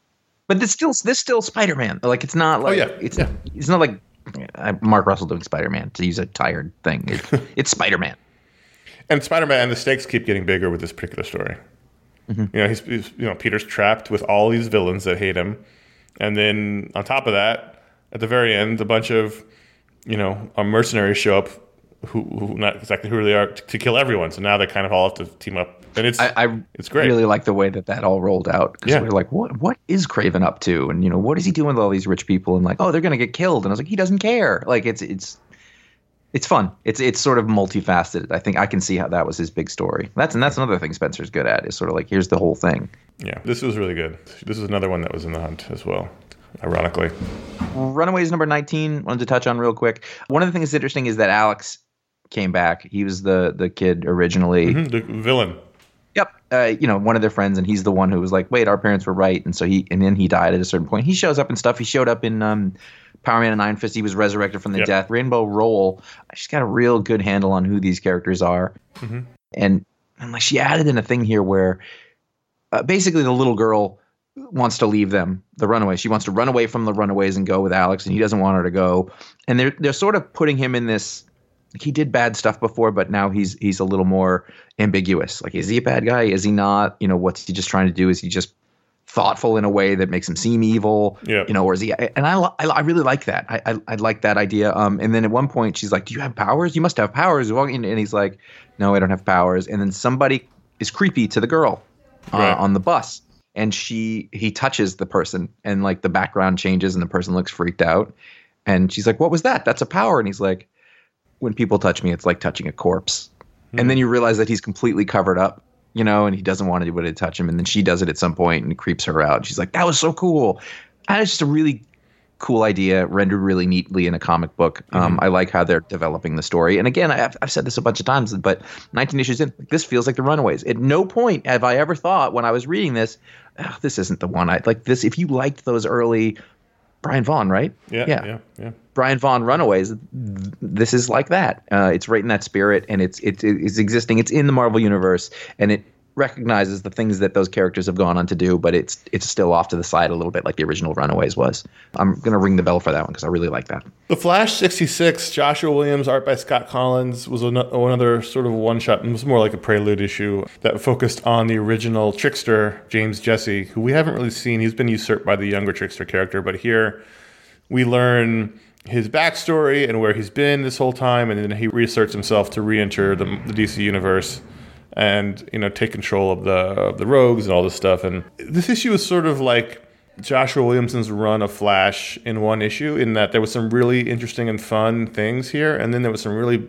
But this still this still Spider-Man. Like it's not like oh, yeah. it's yeah. it's not like uh, Mark Russell doing Spider-Man, to use a tired thing. It's, it's Spider-Man. And Spider-Man and the stakes keep getting bigger with this particular story. Mm-hmm. You know, he's, he's you know Peter's trapped with all these villains that hate him, and then on top of that, at the very end, a bunch of you know mercenaries show up who, who not exactly who they are to, to kill everyone. So now they kind of all have to team up, and it's I, I it's great. really like the way that that all rolled out, because Yeah. we we're like, what what is Kraven up to, and you know what is he doing with all these rich people, and like, oh, they're gonna get killed, and I was like, he doesn't care. Like it's it's. It's fun. It's it's sort of multifaceted. I think I can see how that was his big story. That's and that's another thing Spencer's good at, is sort of like, here's the whole thing. Yeah, this was really good. This is another one that was in the hunt as well, ironically. Runaways number nineteen, wanted to touch on real quick. One of the things that's interesting is that Alex came back. He was the the kid originally. Mm-hmm, the villain. Yep. Uh, you know, one of their friends, and he's the one who was like, wait, our parents were right. And so he, and then he died at a certain point. He shows up and stuff. He showed up in um, Power Man and Iron Fist. He was resurrected from the Yep. death. Rainbow Roll, she's got a real good handle on who these characters are. Mm-hmm. And, and like she added in a thing here where uh, basically the little girl wants to leave them, the Runaways. She wants to run away from the Runaways and go with Alex, and he doesn't want her to go. And they're they're sort of putting him in this, like, he did bad stuff before, but now he's he's a little more ambiguous. Like, is he a bad guy? Is he not? You know, what's he just trying to do? Is he just thoughtful in a way that makes him seem evil? Yeah. You know, or is he? And I I, I really like that. I, I I like that idea. Um, and then at one point she's like, "Do you have powers? You must have powers." And he's like, "No, I don't have powers." And then somebody is creepy to the girl uh, Right. on the bus, and she he touches the person, and like the background changes, and the person looks freaked out, and she's like, "What was that? That's a power." And he's like, "When people touch me, it's like touching a corpse." Hmm. And then you realize that he's completely covered up, you know, and he doesn't want anybody to touch him. And then she does it at some point and it creeps her out. She's like, that was so cool. And it's just a really cool idea, rendered really neatly in a comic book. Um, I like how they're developing the story. And again, I've, I've said this a bunch of times, but nineteen issues in, this feels like the Runaways. At no point have I ever thought when I was reading this, oh, this isn't the one. I like this. If you liked those early Brian Vaughan, right? Yeah, Yeah. yeah, yeah. Brian Vaughan Runaways, this is like that. Uh, it's right in that spirit, and it's it's it's existing. It's in the Marvel universe, and it recognizes the things that those characters have gone on to do, but it's it's still off to the side a little bit, like the original Runaways was. I'm gonna ring the bell for that one because I really like that. The Flash sixty-six, Joshua Williams, art by Scott Collins, was an- another sort of one-shot, and was more like a prelude issue that focused on the original Trickster, James Jesse, who we haven't really seen. He's been usurped by the younger Trickster character, but here we learn his backstory and where he's been this whole time, and then he reasserts himself to re-enter the, the D C universe and, you know, take control of the of the rogues and all this stuff. And this issue is sort of like Joshua Williamson's run of Flash in one issue, in that there was some really interesting and fun things here, and then there was some really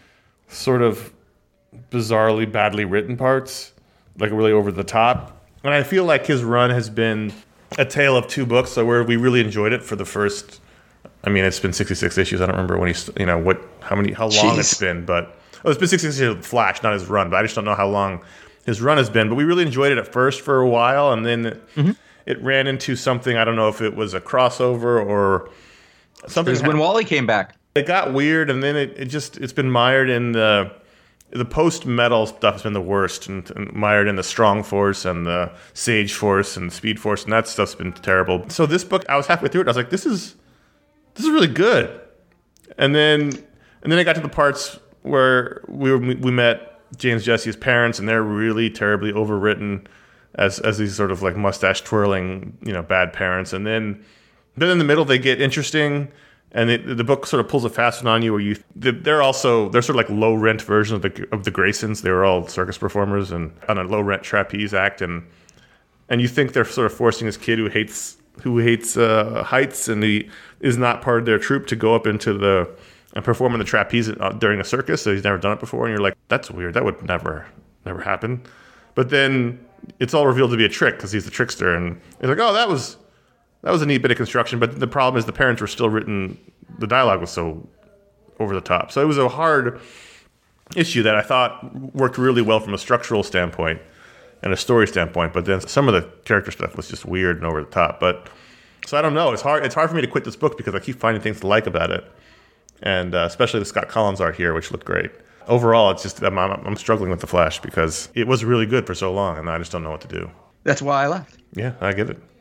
sort of bizarrely badly written parts, like really over the top. And I feel like his run has been a tale of two books, so where we really enjoyed it for the first, I mean, it's been sixty-six issues. I don't remember when he's, you know, what, how many, how long Jeez. it's been, but oh, it's been sixty-six issues of Flash, not his run, but I just don't know how long his run has been. But we really enjoyed it at first for a while, and then Mm-hmm. it ran into something. I don't know if it was a crossover or something. This is when Wally came back. It got weird, and then it, it just, it's been mired in the, the post-metal stuff has been the worst, and, and mired in the Strong Force and the Sage Force and the Speed Force, and that stuff's been terrible. So this book, I was halfway through it, and I was like, this is, this is really good. And then, and then I got to the parts where we were, we met James Jesse's parents, and they're really terribly overwritten as as these sort of like mustache twirling, you know, bad parents. And then, then in the middle they get interesting, and it, the book sort of pulls a fast one on you, where you they're also they're sort of like low rent version of the of the Graysons. They were all circus performers and on a low rent trapeze act, and and you think they're sort of forcing this kid who hates who hates uh, heights and he is not part of their troupe to go up into the and perform in the trapeze during a circus. So he's never done it before, and you're like, that's weird. That would never never happen. But then it's all revealed to be a trick because he's the trickster, and it's like, oh, that was that was a neat bit of construction. But the problem is the parents were still written. The dialogue was so over the top. So it was a hard issue that I thought worked really well from a structural standpoint and a story standpoint. But then some of the character stuff was just weird and over the top. But so I don't know. It's hard. It's hard for me to quit this book because I keep finding things to like about it, and uh, especially the Scott Collins art here, which looked great. Overall, it's just I'm, I'm, I'm struggling with the Flash because it was really good for so long, and I just don't know what to do. That's why I left. Yeah, I get it.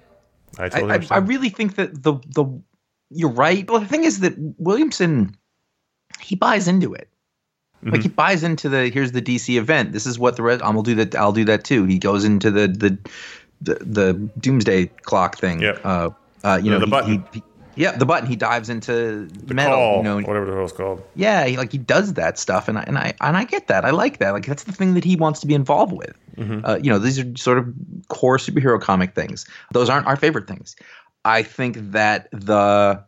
I totally I, I, I understand. really think that the the you're right. Well, the thing is that Williamson, he buys into it. Mm-hmm. Like he buys into the here's the D C event. This is what the rest. I'll do that. I'll do that too. He goes into the the the, the Doomsday Clock thing. Yep. Uh, uh, you The- know the he- button. He, he, yeah, the button. He dives into The metal. call, You know, whatever the hell it's called. yeah, he, like he does that stuff, and I and I and I get that. I like that. Like that's the thing that he wants to be involved with. Mm-hmm. Uh, you know, these are sort of core superhero comic things. Those aren't our favorite things. I think that the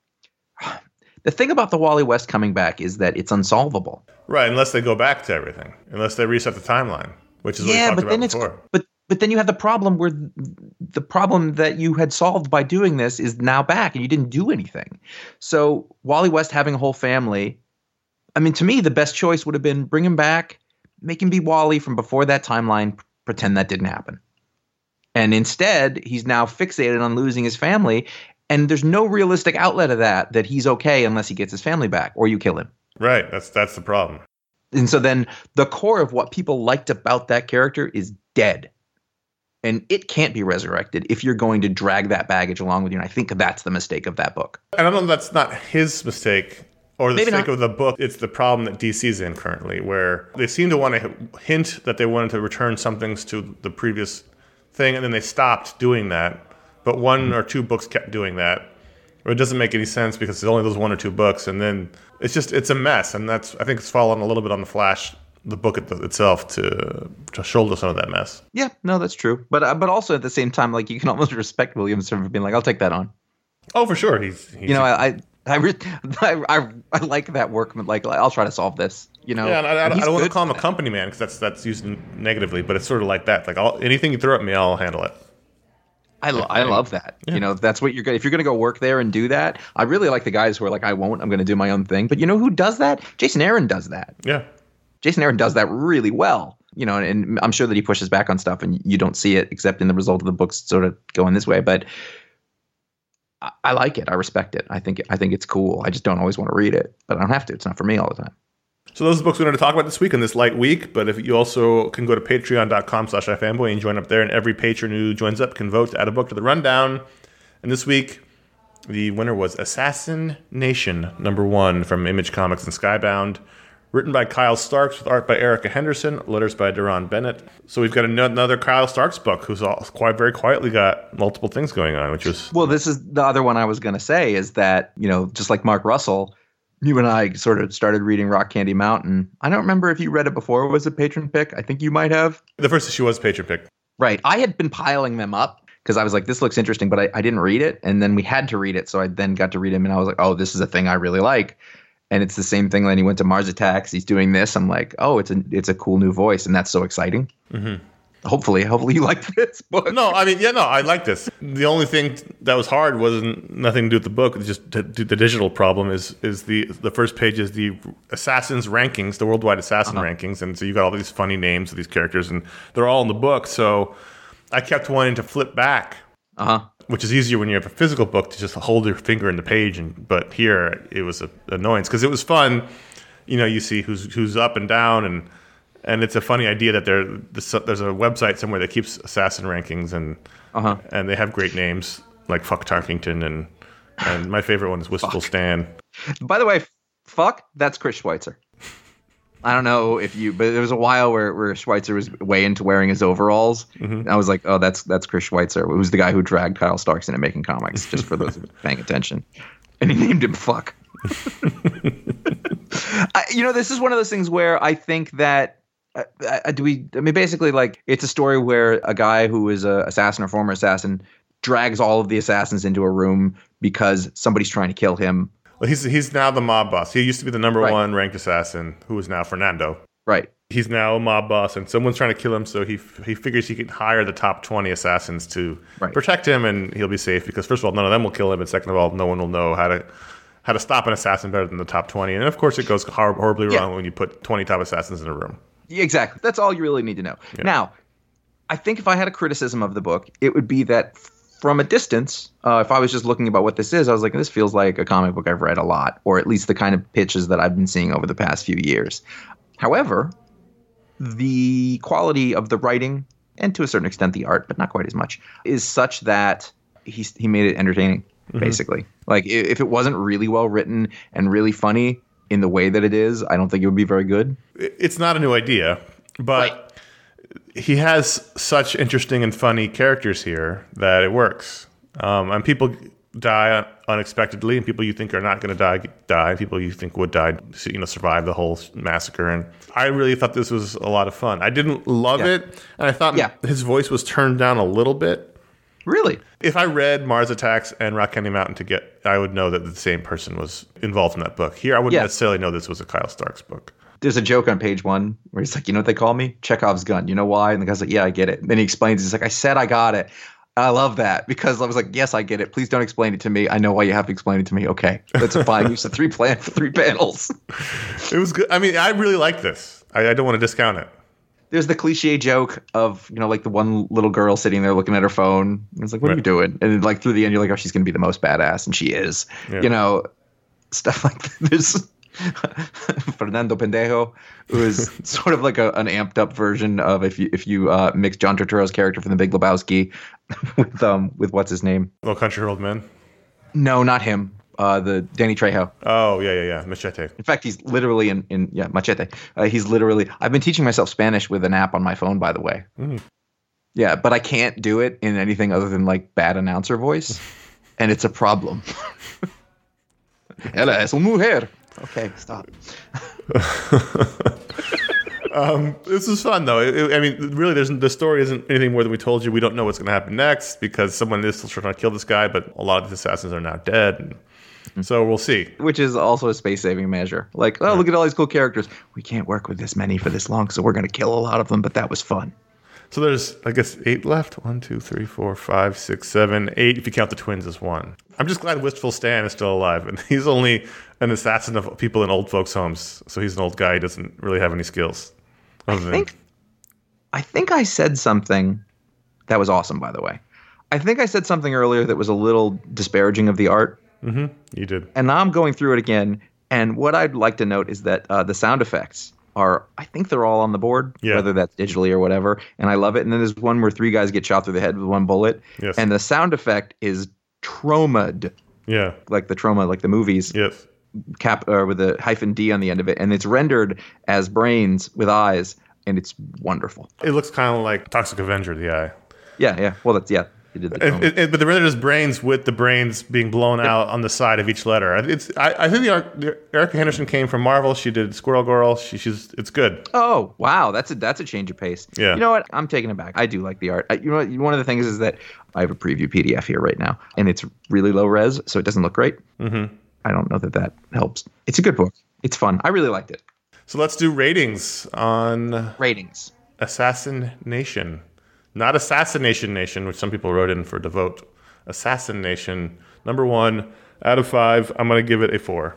the thing about the Wally West coming back is that it's unsolvable. Right, unless they go back to everything, unless they reset the timeline, which is what we Yeah, talked but about then it's before. but but then you have the problem where th- the problem that you had solved by doing this is now back, and you didn't do anything. So Wally West having a whole family, I mean, to me, the best choice would have been bring him back, make him be Wally from before that timeline, pretend that didn't happen. And instead, he's now fixated on losing his family, and there's no realistic outlet of that that he's okay unless he gets his family back or you kill him. Right, that's that's the problem. And so then the core of what people liked about that character is dead. And it can't be resurrected if you're going to drag that baggage along with you. And I think that's the mistake of that book. I don't know if that's not his mistake or the Maybe mistake not. of the book. It's the problem that D C's in currently, where they seem to want to hint that they wanted to return some things to the previous thing, and then they stopped doing that. But one or two books kept doing that. Or it doesn't make any sense because it's only those one or two books, and then it's just it's a mess. And that's I think it's fallen a little bit on the Flash, the book it- itself, to to shoulder some of that mess. Yeah, no, that's true. But uh, but also at the same time, like you can almost respect Williamson for being like, I'll take that on. Oh, for sure. He's, he's You know, I I I, re- I, I, I like that workman. Like I'll try to solve this. You know, yeah, and I, I, I he's don't want to good call him for a that. company man because that's that's used negatively, but it's sort of like that. Like I'll, anything you throw at me, I'll handle it. I, lo- I love that. Yeah. You know, that's what you're going to, if you're going to go work there and do that. I really like the guys who are like, I won't, I'm going to do my own thing. But you know who does that? Jason Aaron does that. Yeah. Jason Aaron does that really well. You know, and, and I'm sure that he pushes back on stuff and you don't see it except in the result of the books sort of going this way. But I, I like it. I respect it. I think, I think it's cool. I just don't always want to read it, but I don't have to. It's not for me all the time. So those are the books we wanted to talk about this week in this light week. But if you also can go to patreon.com slash ifanboy and join up there, and every patron who joins up can vote to add a book to the rundown. And this week, the winner was Assassin Nation, number one from Image Comics and Skybound. Written by Kyle Starks with art by Erica Henderson, letters by Deron Bennett. So we've got another Kyle Starks book who's all quite very quietly got multiple things going on, which was Well, this is the other one I was going to say is that, you know, just like Mark Russell, you and I sort of started reading Rock Candy Mountain. I don't remember if you read it before. Was it patron pick? I think you might have. the first issue was patron pick. Right. I had been piling them up because I was like, this looks interesting, but I, I didn't read it. And then we had to read it. So I then got to read him and I was like, oh, this is a thing I really like. And it's the same thing when he went to Mars Attacks. He's doing this. I'm like, oh, it's a it's a cool new voice. And that's so exciting. Mm-hmm. Hopefully, hopefully you like this book. No, I mean, yeah, no, I like this. The only thing that was hard wasn't nothing to do with the book. It's just the, the digital problem is is the the first page is the assassins rankings, the worldwide assassin Uh-huh. rankings, and so you got all these funny names of these characters, and they're all in the book. So I kept wanting to flip back, Uh-huh. which is easier when you have a physical book to just hold your finger in the page. And but here it was an annoyance because it was fun. You know, you see who's who's up and down and. And it's a funny idea that there, there's a website somewhere that keeps assassin rankings, and Uh-huh. and they have great names like Fuck Tarkington, and and my favorite one is Wistful Stan. By the way, fuck, that's Chris Schweitzer. I don't know if you, but there was a while where, where Schweitzer was way into wearing his overalls. Mm-hmm. And I was like, oh, that's that's Chris Schweitzer, who's the guy who dragged Kyle Starks into making comics, just for those of you paying attention. And he named him Fuck. I, you know, this is one of those things where I think that Uh, uh, do we? I mean, basically, like it's a story where a guy who is a assassin or former assassin drags all of the assassins into a room because somebody's trying to kill him. Well, he's he's now the mob boss. He used to be the number Right. one ranked assassin, who is now Fernando. Right. He's now a mob boss, and someone's trying to kill him. So he he figures he can hire the top twenty assassins to Right. protect him, and he'll be safe because first of all, none of them will kill him, and second of all, no one will know how to. How to stop an assassin better than the top twenty. And of course, it goes hor- horribly Yeah. wrong when you put twenty top assassins in a room. Exactly. That's all you really need to know. Yeah. Now, I think if I had a criticism of the book, it would be that from a distance, uh, if I was just looking about what this is, I was like, this feels like a comic book I've read a lot, or at least the kind of pitches that I've been seeing over the past few years. However, the quality of the writing, and to a certain extent the art, but not quite as much, is such that he he made it entertaining. Mm-hmm. Basically, like if it wasn't really well written and really funny in the way that it is, I don't think it would be very good. It's not a new idea, but right. he has such interesting and funny characters here that it works. Um, and people die unexpectedly, and people you think are not going to die die. People you think would die, you know, survive the whole massacre. And I really thought this was a lot of fun. I didn't love yeah. it, and I thought yeah. his voice was turned down a little bit. Really? If I read Mars Attacks and Rock Candy Mountain to get, I would know that the same person was involved in that book. Here, I wouldn't yeah. necessarily know this was a Kyle Starks book. There's a joke on page one where he's like, you know what they call me? Chekhov's gun. You know why? And the guy's like, yeah, I get it. And then he explains, he's like, I said I got it. I love that because I was like, yes, I get it. Please don't explain it to me. I know why you have to explain it to me. Okay, that's a fine use of three plan for three panels. It was good. I mean, I really liked this. I, I don't want to discount it. There's the cliche joke of, you know, like the one little girl sitting there looking at her phone. It's like, what right. are you doing? And then, like through the end, you're like, oh, she's going to be the most badass. And she is, yeah. you know, stuff like that. There's Fernando Pendejo, who is sort of like a, an amped up version of if you if you uh, mix John Turturro's character from The Big Lebowski with um with what's his name? Little Country for Old Men? No, not him. Uh, the Danny Trejo. Oh, yeah, yeah, yeah. Machete. In fact, he's literally in, in yeah, Machete. Uh, he's literally, I've been teaching myself Spanish with an app on my phone, by the way. Mm. Yeah, but I can't do it in anything other than like bad announcer voice. And it's a problem. Ella es una mujer. Okay, stop. um, this is fun, though. It, it, I mean, really, there's, the story isn't anything more than we told you. We don't know what's going to happen next because someone is still trying to kill this guy, but a lot of the assassins are now dead. And so we'll see. Which is also a space-saving measure. Like, oh, look at all these cool characters. We can't work with this many for this long, so we're going to kill a lot of them, but that was fun. So there's, I guess, eight left. One, two, three, four, five, six, seven, eight, if you count the twins as one. I'm just glad Wistful Stan is still alive. And he's only an assassin of people in old folks' homes. So he's an old guy. He doesn't really have any skills. I think, I think I said something that was awesome, by the way. I think I said something earlier that was a little disparaging of the art. Mm-hmm. You did. And now I'm going through it again. And what I'd like to note is that uh, the sound effects are, I think they're all on the board, yeah. whether that's digitally or whatever. And I love it. And then there's one where three guys get shot through the head with one bullet. Yes. And the sound effect is Troma'd. Yeah. Like the Troma, like the movies. Yes. Cap or with a hyphen D on the end of it. And it's rendered as brains with eyes. And it's wonderful. It looks kind of like Toxic Avenger, the eye. Yeah, yeah. Well, that's, yeah. He did the it, it, but the rendered as brains with the brains being blown yeah. out on the side of each letter. It's I, I think the, the Erica Henderson came from Marvel. She did Squirrel Girl. She, she's it's good. Oh wow, that's a that's a change of pace. Yeah. You know what? I'm taking it back. I do like the art. I, you know what? One of the things is that I have a preview P D F here right now, and it's really low res, so it doesn't look great. Mm-hmm. I don't know that that helps. It's a good book. It's fun. I really liked it. So let's do ratings on ratings. Assassin Nation. Not Assassination Nation, which some people wrote in for Devote. Assassin Nation. Number one, out of five, I'm going to give it a four.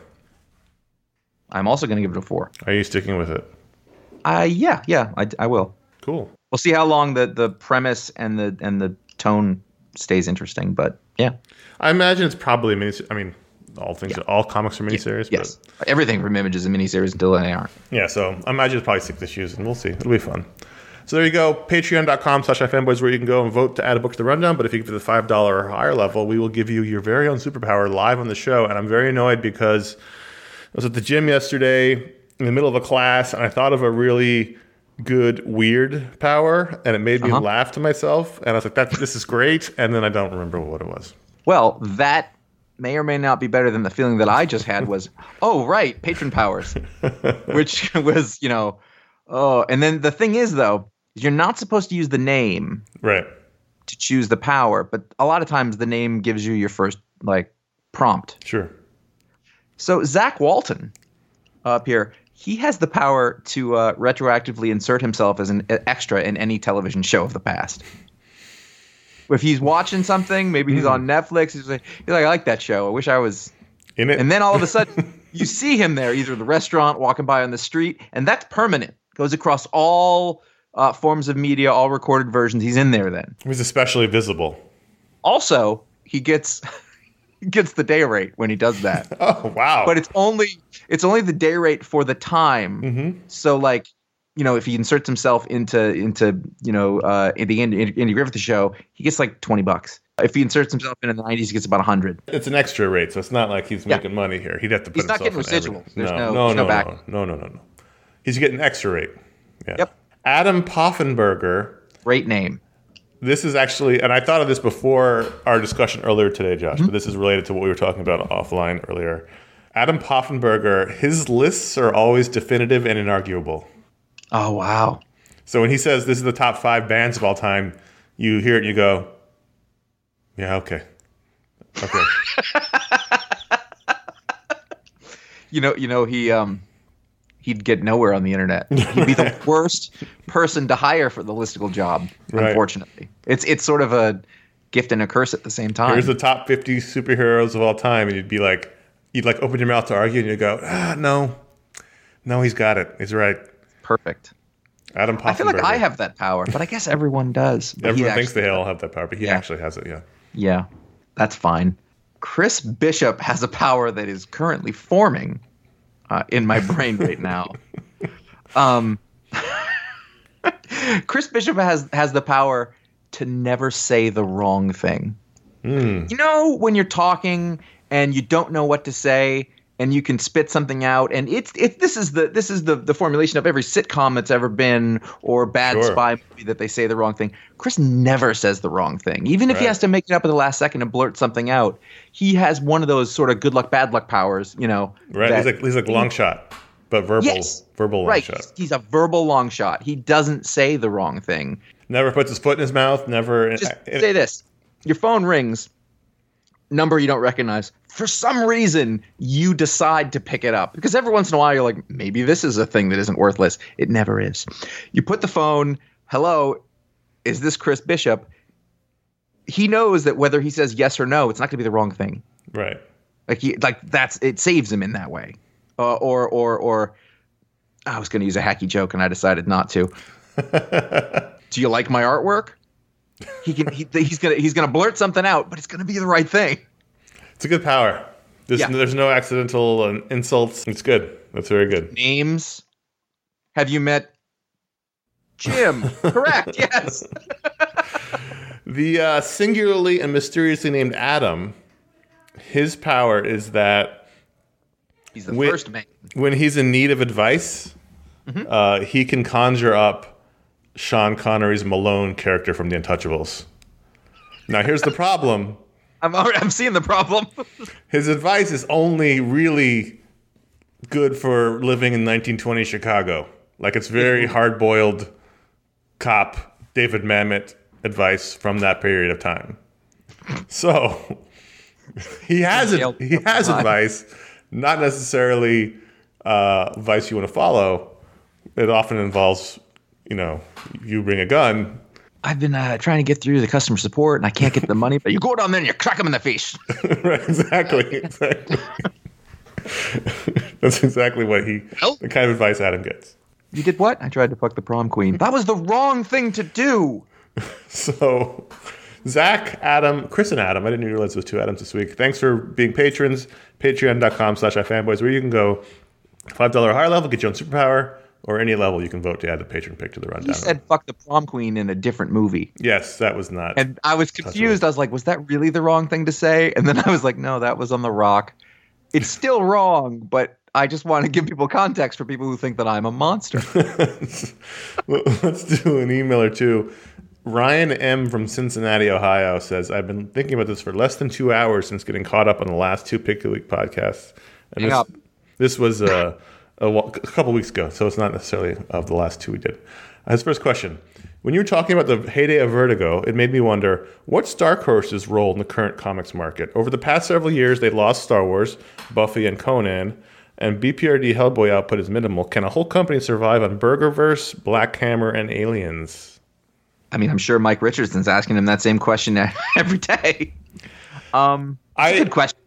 I'm also going to give it a four. Are you sticking with it? Uh, yeah, yeah, I, I will. Cool. We'll see how long the, the premise and the and the tone stays interesting, but yeah. I imagine it's probably a miniseries. I mean, all things, yeah. all comics are miniseries. Yeah. Yes. But everything from Image is a miniseries until they aren't. Yeah, so I imagine it's probably six issues, and we'll see. It'll be fun. So there you go, patreon.com slash ifanboys, where you can go and vote to add a book to the rundown. But if you give it the five dollars or higher level, we will give you your very own superpower live on the show. And I'm very annoyed because I was at the gym yesterday in the middle of a class, and I thought of a really good weird power, and it made me uh-huh. laugh to myself. And I was like, "That this is great." And then I don't remember what it was. Well, that may or may not be better than the feeling that I just had was, oh, right, patron powers, which was, you know, oh, and then the thing is, though, you're not supposed to use the name right to choose the power, but a lot of times the name gives you your first, like, prompt. Sure. So Zach Walton up here, he has the power to uh, retroactively insert himself as an extra in any television show of the past. If he's watching something, maybe he's mm. on Netflix, he's like, he's like, I like that show. I wish I was in it. And then all of a sudden, you see him there, either the restaurant, walking by on the street, and that's permanent. Goes across all uh, forms of media, all recorded versions. He's in there then. He's especially visible. Also, he gets he gets the day rate when he does that. Oh, wow. But it's only it's only the day rate for the time. Mm-hmm. So, like, you know, if he inserts himself into into you know uh, in the Andy, Andy Griffith show, he gets like twenty bucks. If he inserts himself in in the nineties, he gets about one hundred. It's an extra rate, so it's not like he's Yeah. making money here. He'd have to put He's not himself getting in residuals. every- There's no- no, there's no, no back. no, no, no, no, no. He's getting extra rate. Yeah. Yep. Adam Poffenberger. Great name. This is actually, and I thought of this before our discussion earlier today, Josh, Mm-hmm. but this is related to what we were talking about offline earlier. Adam Poffenberger, his lists are always definitive and inarguable. Oh, wow. So when he says this is the top five bands of all time, you hear it and you go, yeah, okay. Okay. You know, you know, he um, he'd get nowhere on the internet. He'd be the worst person to hire for the listicle job. Right. Unfortunately, it's it's sort of a gift and a curse at the same time. Here's the top fifty superheroes of all time, and you'd be like, you'd like open your mouth to argue, and you'd go, ah, no, no, he's got it. He's right. Perfect. Adam Poffenberger. I feel like I have that power, but I guess everyone does. But he Everyone thinks actually- they all have that power, but he Yeah. actually has it, yeah. Yeah, that's fine. Chris Bishop has a power that is currently forming uh, in my brain right now. Um, Chris Bishop has has the power to never say the wrong thing. Mm. You know, when you're talking and you don't know what to say, and you can spit something out, and it's it. This is the this is the the formulation of every sitcom that's ever been, or bad Sure. spy movie that they say the wrong thing. Chris never says the wrong thing, even if he Right. has to make it up at the last second and blurt something out. He has one of those sort of good luck, bad luck powers, you know. Right? that- He's like he's like long shot, but verbal Yes. verbal long right. shot. He's, he's a verbal long shot. He doesn't say the wrong thing. Never puts his foot in his mouth, never Just it- say this: your phone rings, number you don't recognize. For some reason, you decide to pick it up because every once in a while you're like, maybe this is a thing that isn't worthless. It never is. You put the phone, hello, is this Chris Bishop? He knows that whether he says yes or no, it's not going to be the wrong thing. right. Like he, like that's it saves him in that way. Uh, or or or I was going to use a hacky joke and I decided not to. Do you like my artwork? He can. He, he's gonna. He's gonna blurt something out, but it's gonna be the right thing. It's a good power. There's, Yeah. there's no accidental uh, insults. It's good. That's very good. Names. Have you met Jim? Correct. Yes. The uh, singularly and mysteriously named Adam, his power is that He's the Wait. first man. when he's in need of advice, Mm-hmm. uh, he can conjure up Sean Connery's Malone character from The Untouchables. Now, here's the problem. I'm. Already, I'm seeing the problem. His advice is only really good for living in nineteen twenty Chicago. Like, it's very hard-boiled cop David Mamet advice from that period of time. So, he has it. He has advice, not necessarily uh, advice you want to follow. It often involves, you know, you bring a gun. I've been uh, trying to get through the customer support, and I can't get the money. But you go down there and you crack him in the face. Right, exactly, exactly. That's exactly what he, Nope. the kind of advice Adam gets. You did what? I tried to fuck the prom queen. That was the wrong thing to do. So, Zach, Adam, Chris, and Adam, I didn't realize there was two Adams this week. Thanks for being patrons. Patreon.com slash iFanboys, where you can go five dollars or higher level, get your own superpower, or any level you can vote to add the patron pick to the rundown. He said fuck the prom queen in a different movie. Yes, that was not. And I was confused. I was like, was that really the wrong thing to say? And then I was like, no, that was on The Rock. It's still wrong, but I just want to give people context for people who think that I'm a monster. Let's do an email or two. Ryan M. from Cincinnati, Ohio says, I've been thinking about this for less than two hours since getting caught up on the last two Pick the Week podcasts. And Hang this, up. this was uh, a, wa- a couple weeks ago, so it's not necessarily of the last two we did. His first question. When you were talking about the heyday of Vertigo, it made me wonder, what's Dark Horse's role in the current comics market? Over the past several years, they lost Star Wars, Buffy, and Conan, and B P R D Hellboy output is minimal. Can a whole company survive on Burgerverse, Black Hammer, and Aliens? I mean, I'm sure Mike Richardson's asking him that same question every day. Um, it's I- a good question.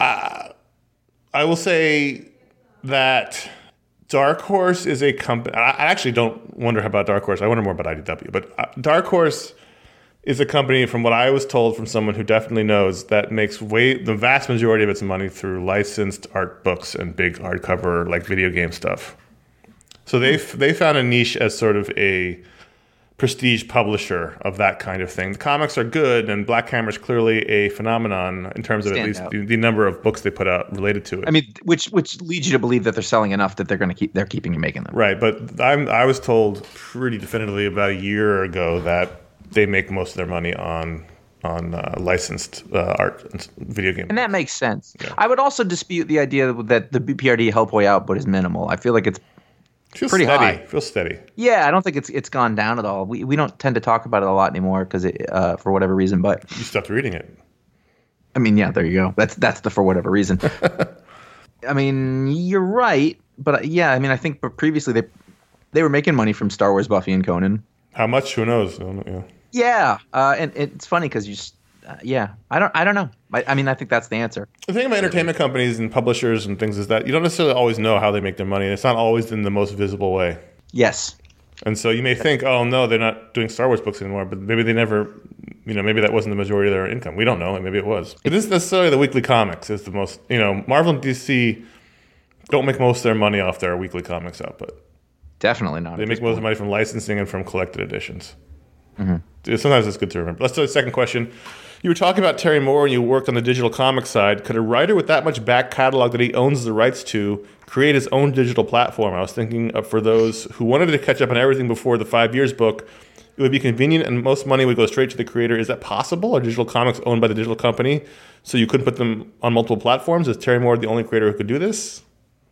I will say that Dark Horse is a company. I I actually don't wonder about Dark Horse. I wonder more about I D W. But uh, Dark Horse is a company, from what I was told from someone who definitely knows, that makes way the vast majority of its money through licensed art books and big hardcover, like video game stuff. So they they found a niche as sort of a prestige publisher of that kind of thing. The comics are good, and Black Hammer is clearly a phenomenon in terms of Stand at least out. the, the number of books they put out related to it. I mean, which which leads you to believe that they're selling enough that they're going to keep they're keeping you making them. Right, but I'm, I was told pretty definitively about a year ago that they make most of their money on on uh, licensed uh, art and video game. And that makes sense. Yeah. I would also dispute the idea that the B P R D Hellboy output is minimal. I feel like it's Feels pretty steady. high. Feels steady. yeah. I don't think it's it's gone down at all. We we don't tend to talk about it a lot anymore because it uh, for whatever reason. But You stopped reading it. I mean, yeah, there you go. That's that's the for whatever reason. I mean, you're right, but uh, yeah, I mean, I think but previously they they were making money from Star Wars, Buffy, and Conan. How much? Who knows? I don't know, yeah. Yeah, uh, and it's funny because you, just, uh, yeah, I don't, I don't know. I, I mean, I think that's the answer. The thing about entertainment companies and publishers and things is that you don't necessarily always know how they make their money. It's not always in the most visible way. Yes, And so you may think, oh, no, they're not doing Star Wars books anymore, but maybe they never, you know, maybe that wasn't the majority of their income. We don't know. Maybe it was. It isn't necessarily the weekly comics is the most, you know, Marvel and D C don't make most of their money off their weekly comics output. definitely not. They at make this most of point. the money from licensing and from collected editions. Mm-hmm. Sometimes it's good to remember. Let's do the second question. You were talking about Terry Moore and you worked on the digital comic side. Could a writer with that much back catalog that he owns the rights to create his own digital platform? I was thinking of for those who wanted to catch up on everything before the five years book, it would be convenient and most money would go straight to the creator. Is that possible? Are digital comics owned by the digital company so you couldn't put them on multiple platforms? Is Terry Moore the only creator who could do this?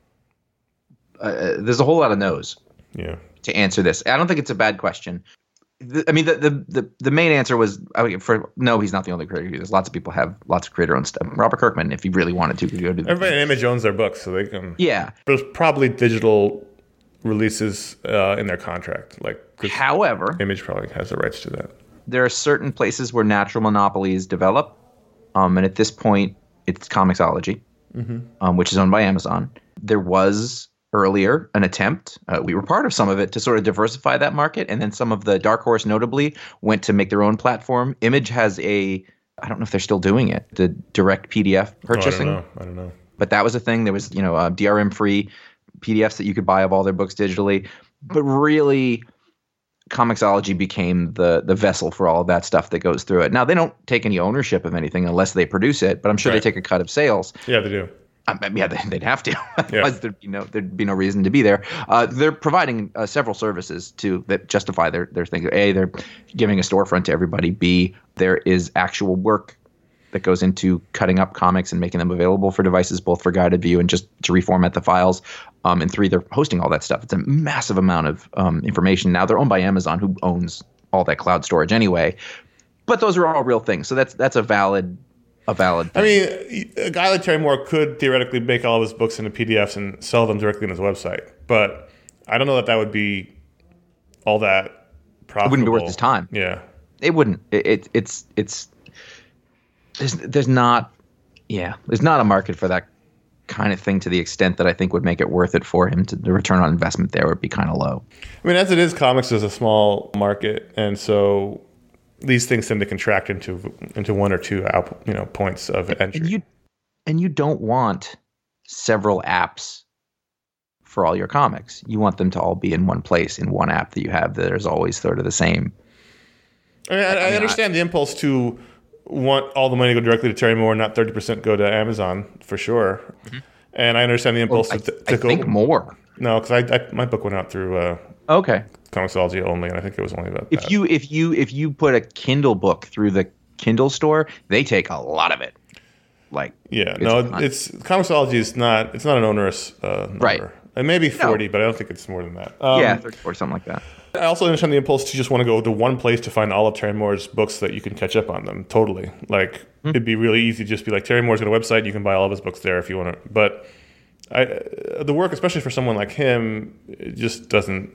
Uh, there's a whole lot of no's Yeah. to answer this. I don't think it's a bad question. The, I mean, the, the the the main answer was I mean, for no, he's not the only creator. There's lots of people have lots of creator owned stuff. Robert Kirkman, if he really wanted to, could go do. Everybody in Image owns their books, so they can. Yeah. There's probably digital releases uh, in their contract. Like 'cause However, Image probably has the rights to that. there are certain places where natural monopolies develop, um, and at this point, it's Comixology, um, which is owned by Amazon. There was earlier an attempt, uh, we were part of some of it, to sort of diversify that market, and then some of the Dark Horse notably went to make their own platform. Image has a, I don't know if they're still doing it, the direct P D F purchasing. Oh, I don't know. I don't know. But that was a thing. There was, you know, uh, D R M free P D Fs that you could buy of all their books digitally. But really, Comixology became the the vessel for all of that stuff that goes through it. Now, they don't take any ownership of anything unless they produce it, but I'm sure Right. they take a cut of sales. Yeah, they do. I mean, yeah, they- they'd have to. Otherwise, there'd be no there'd be no reason to be there. Uh, they're providing uh, several services to that justify their their thing. A, they're giving a storefront to everybody. B, there is actual work that goes into cutting up comics and making them available for devices, both for guided view and just to reformat the files. Um, and three, they're hosting all that stuff. It's a massive amount of um, information. Now they're owned by Amazon, who owns all that cloud storage anyway. But those are all real things. So that's that's a valid a valid thing. I mean, a guy like Terry Moore could theoretically make all of his books into P D Fs and sell them directly on his website, but I don't know that that would be all that profitable. It wouldn't be worth his time. Yeah. It wouldn't. It, it it's it's there's there's not yeah there's not a market for that kind of thing to the extent that I think would make it worth it for him. To the return on investment there would be kind of low. I mean, as it is, comics is a small market, and so these things tend to contract into into one or two out, you know, points of entry. And you and you don't want several apps for all your comics. You want them to all be in one place, in one app that you have that is always sort of the same. I, mean, I, I, I mean, understand the impulse to want all the money to go directly to Terry Moore, not thirty percent go to Amazon for sure. Mm-hmm. And I understand the impulse Well, I, to, to I go think more. No, because I, I my book went out through uh, Okay. Comixology only, and I think it was only about If that. you if you if you put a Kindle book through the Kindle store, they take a lot of it. Like Yeah, it's no, not- it's Comixology is not. It's not an onerous uh, number. Right. It may be forty, No. but I don't think it's more than that. Um, yeah, or something like that. I also understand the impulse to just want to go to one place to find all of Terry Moore's books so that you can catch up on them. Totally. Like Hmm. it'd be really easy to just be like Terry Moore's got a website. You can buy all of his books there if you want to. But I, uh, the work, especially for someone like him, it just doesn't.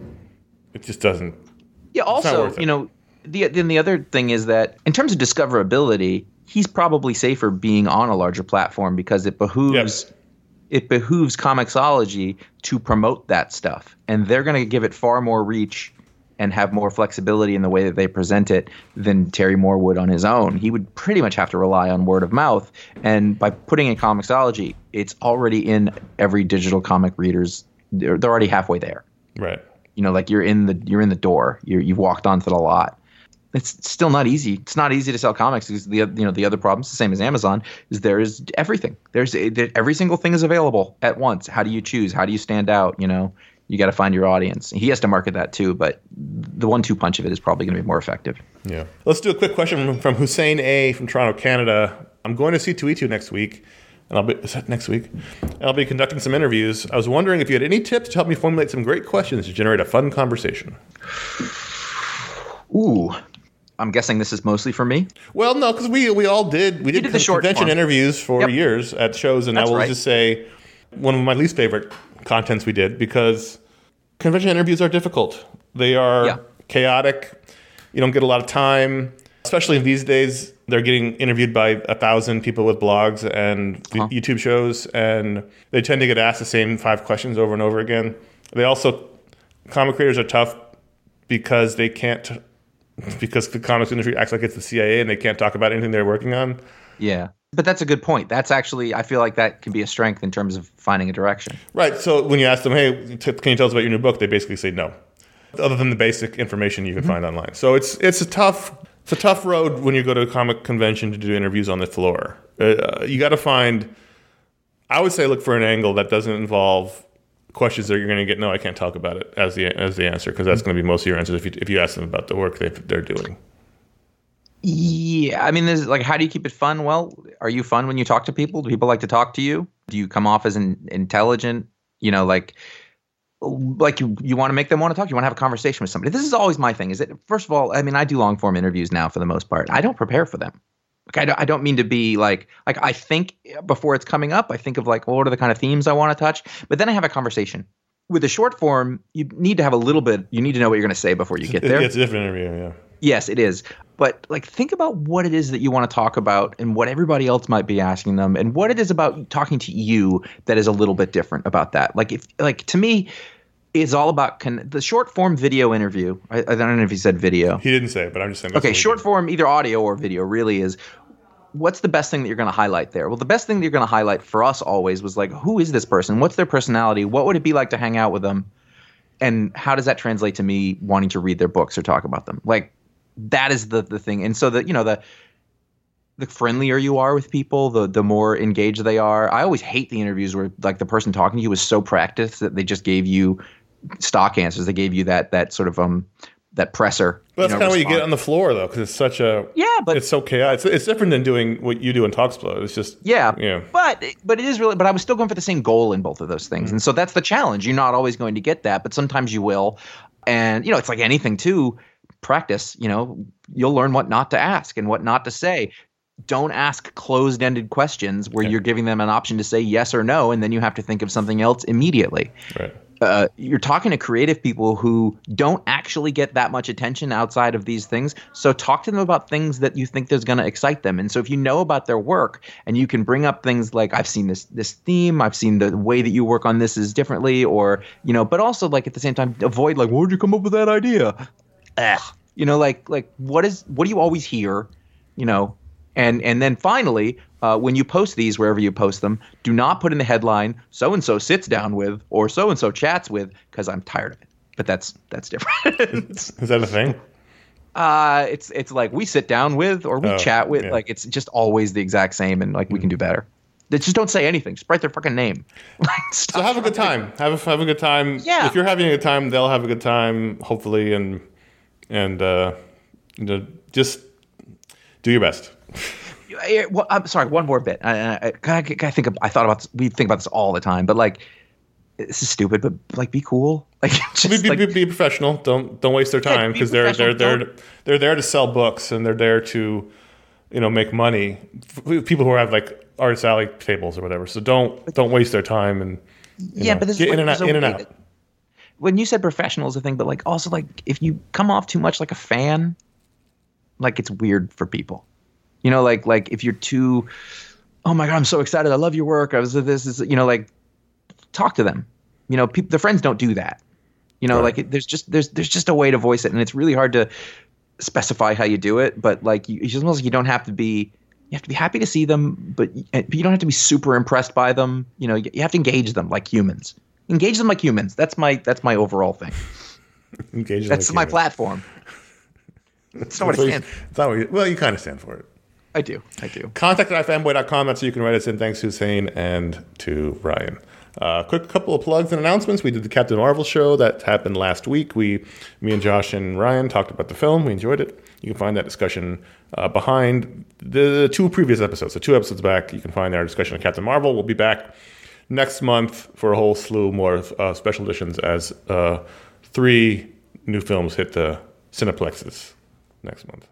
It just doesn't. Yeah. not Also, worth it. you know, the then the other thing is that in terms of discoverability, he's probably safer being on a larger platform because it behooves Yep. it behooves Comixology to promote that stuff, and they're going to give it far more reach and have more flexibility in the way that they present it than Terry Moore would on his own. He would pretty much have to rely on word of mouth, and by putting in Comixology, it's already in every digital comic reader's. They're, they're already halfway there. Right. You know, like you're in the you're in the door. You're, you've walked onto the lot. It's still not easy. It's not easy to sell comics because the you know the other problems, the same as Amazon, is there is everything. There's every single thing is available at once. How do you choose? How do you stand out? You know, you got to find your audience. He has to market that too, but the one-two punch of it is probably going to be more effective. Yeah. Let's do a quick question from, from Hussein A. from Toronto, Canada. I'm going to C two E two next week, and I'll be is that next week. And I'll be conducting some interviews. I was wondering if you had any tips to help me formulate some great questions to generate a fun conversation. Ooh. I'm guessing this is mostly for me. Well, no, because we we all did we did, did the short convention form. interviews for Yep. years at shows, and That's I will right. just say one of my least favorite contents we did because convention interviews are difficult. They are Yeah. chaotic. You don't get a lot of time, especially these days. They're getting interviewed by a thousand people with blogs and Uh-huh. YouTube shows, and they tend to get asked the same five questions over and over again. They also comic creators are tough because they can't. Because the comics industry acts like it's the C I A and they can't talk about anything they're working on. Yeah. But that's a good point. That's actually, I feel like that can be a strength in terms of finding a direction. Right. So when you ask them, hey, t- can you tell us about your new book? They basically say no, other than the basic information you can Mm-hmm. find online. So it's it's a tough it's a tough road when you go to a comic convention to do interviews on the floor. Uh, you got to find, I would say, look for an angle that doesn't involve questions that you're going to get, no, I can't talk about it as the as the answer, because that's going to be most of your answers if you, if you ask them about the work they, they're doing. Yeah. I mean, this is like, how do you keep it fun? Well, are you fun when you talk to people? Do people like to talk to you? Do you come off as an intelligent, you know, like, like you, you want to make them want to talk? You want to have a conversation with somebody. This is always my thing. Is that, first of all, I mean, I do long form interviews now for the most part. I don't prepare for them. Like, I don't, I don't mean to be like, like I think before it's coming up, I think of like, well, what are the kind of themes I want to touch? But then I have a conversation. With a short form, you need to have a little bit, you need to know what you're going to say before you get there. It's a different interview, yeah. Yes, it is. But like, think about what it is that you want to talk about and what everybody else might be asking them and what it is about talking to you that is a little bit different about that. Like, if, like, to me, it's all about con- the short form video interview. I, I don't know if he said video. He didn't say it, but I'm just saying. that's Okay, what we short did. form, either audio or video, really is what's the best thing that you're going to highlight there? Well, the best thing that you're going to highlight for us always was like, who is this person? What's their personality? What would it be like to hang out with them? And how does that translate to me wanting to read their books or talk about them? Like, that is the the thing. And so the you know the the friendlier you are with people, the the more engaged they are. I always hate the interviews where like the person talking to you was so practiced that they just gave you stock answers. They gave you that that sort of um that presser. But that's you know, kind of what you response. get on the floor, though, because it's such a Yeah, but it's so chaotic. It's, it's different than doing what you do in Talksplode. It's just Yeah, yeah. but but it is really. But I was still going for the same goal in both of those things, Mm-hmm. and so that's the challenge. You're not always going to get that, but sometimes you will. And you know, it's like anything too. Practice. You know, you'll learn what not to ask and what not to say. Don't ask closed-ended questions where Okay. you're giving them an option to say yes or no, and then you have to think of something else immediately. Right. Uh, you're talking to creative people who don't actually get that much attention outside of these things. So talk to them about things that you think there's going to excite them. And so if you know about their work and you can bring up things like, I've seen this this theme, I've seen the way that you work on this is differently, or, you know, but also like at the same time, avoid like, where'd you come up with that idea? Ugh. You know, like like what is what do you always hear? You know, and and then finally, uh, when you post these wherever you post them, do not put in the headline "so and so sits down with" or "so and so chats with," because I'm tired of it. But that's that's different. Is that a thing? uh, it's it's like we sit down with or we Oh, chat with. yeah. Like it's just always the exact same, and like we can do better. They just don't say anything. Just write their fucking name. Like, stop. So have a good time. Have a, have a good time. Yeah. If you're having a good time, they'll have a good time, hopefully, and and uh, you know, just do your best. Yeah, well, I'm sorry. One more bit. I, I, I, I think I thought about this, we think about this all the time, but like, this is stupid. But like, be cool. Like, just Be, be, like, be, be professional. Don't don't waste their Yeah, time be because they're they're professional. they're they're there to sell books and they're there to, you know, make money. F- People who have like artist alley tables or whatever. So don't don't waste their time and you yeah, know, but this get is in like, and out. there's a In and way out. that- when you said professional is a thing, but like also like if you come off too much like a fan, like it's weird for people. You know, like like if you're too, oh my god, I'm so excited, I love your work. I was this is you know like, talk to them. You know, people, their friends don't do that. You know, Right. like it, there's just there's there's just a way to voice it, and it's really hard to specify how you do it. But like, you, it's almost like you don't have to be. You have to be happy to see them, but you, but you don't have to be super impressed by them. You know, you, you have to engage them like humans. Engage them like humans. That's my that's my overall thing. Engage in That's like my humans. platform. That's not what I So you- stand. It's not what you, well, you kind of stand for it. I do. I do. Contact at ifanboy dot com. That's where you can write us in. Thanks to Hussein and to Ryan. Uh, quick couple of plugs and announcements. We did the Captain Marvel show that happened last week. We, me and Josh and Ryan talked about the film. We enjoyed it. You can find that discussion uh, behind the two previous episodes. So two episodes back, you can find our discussion of Captain Marvel. We'll be back next month for a whole slew more of uh, special editions as uh, three new films hit the Cineplexes next month.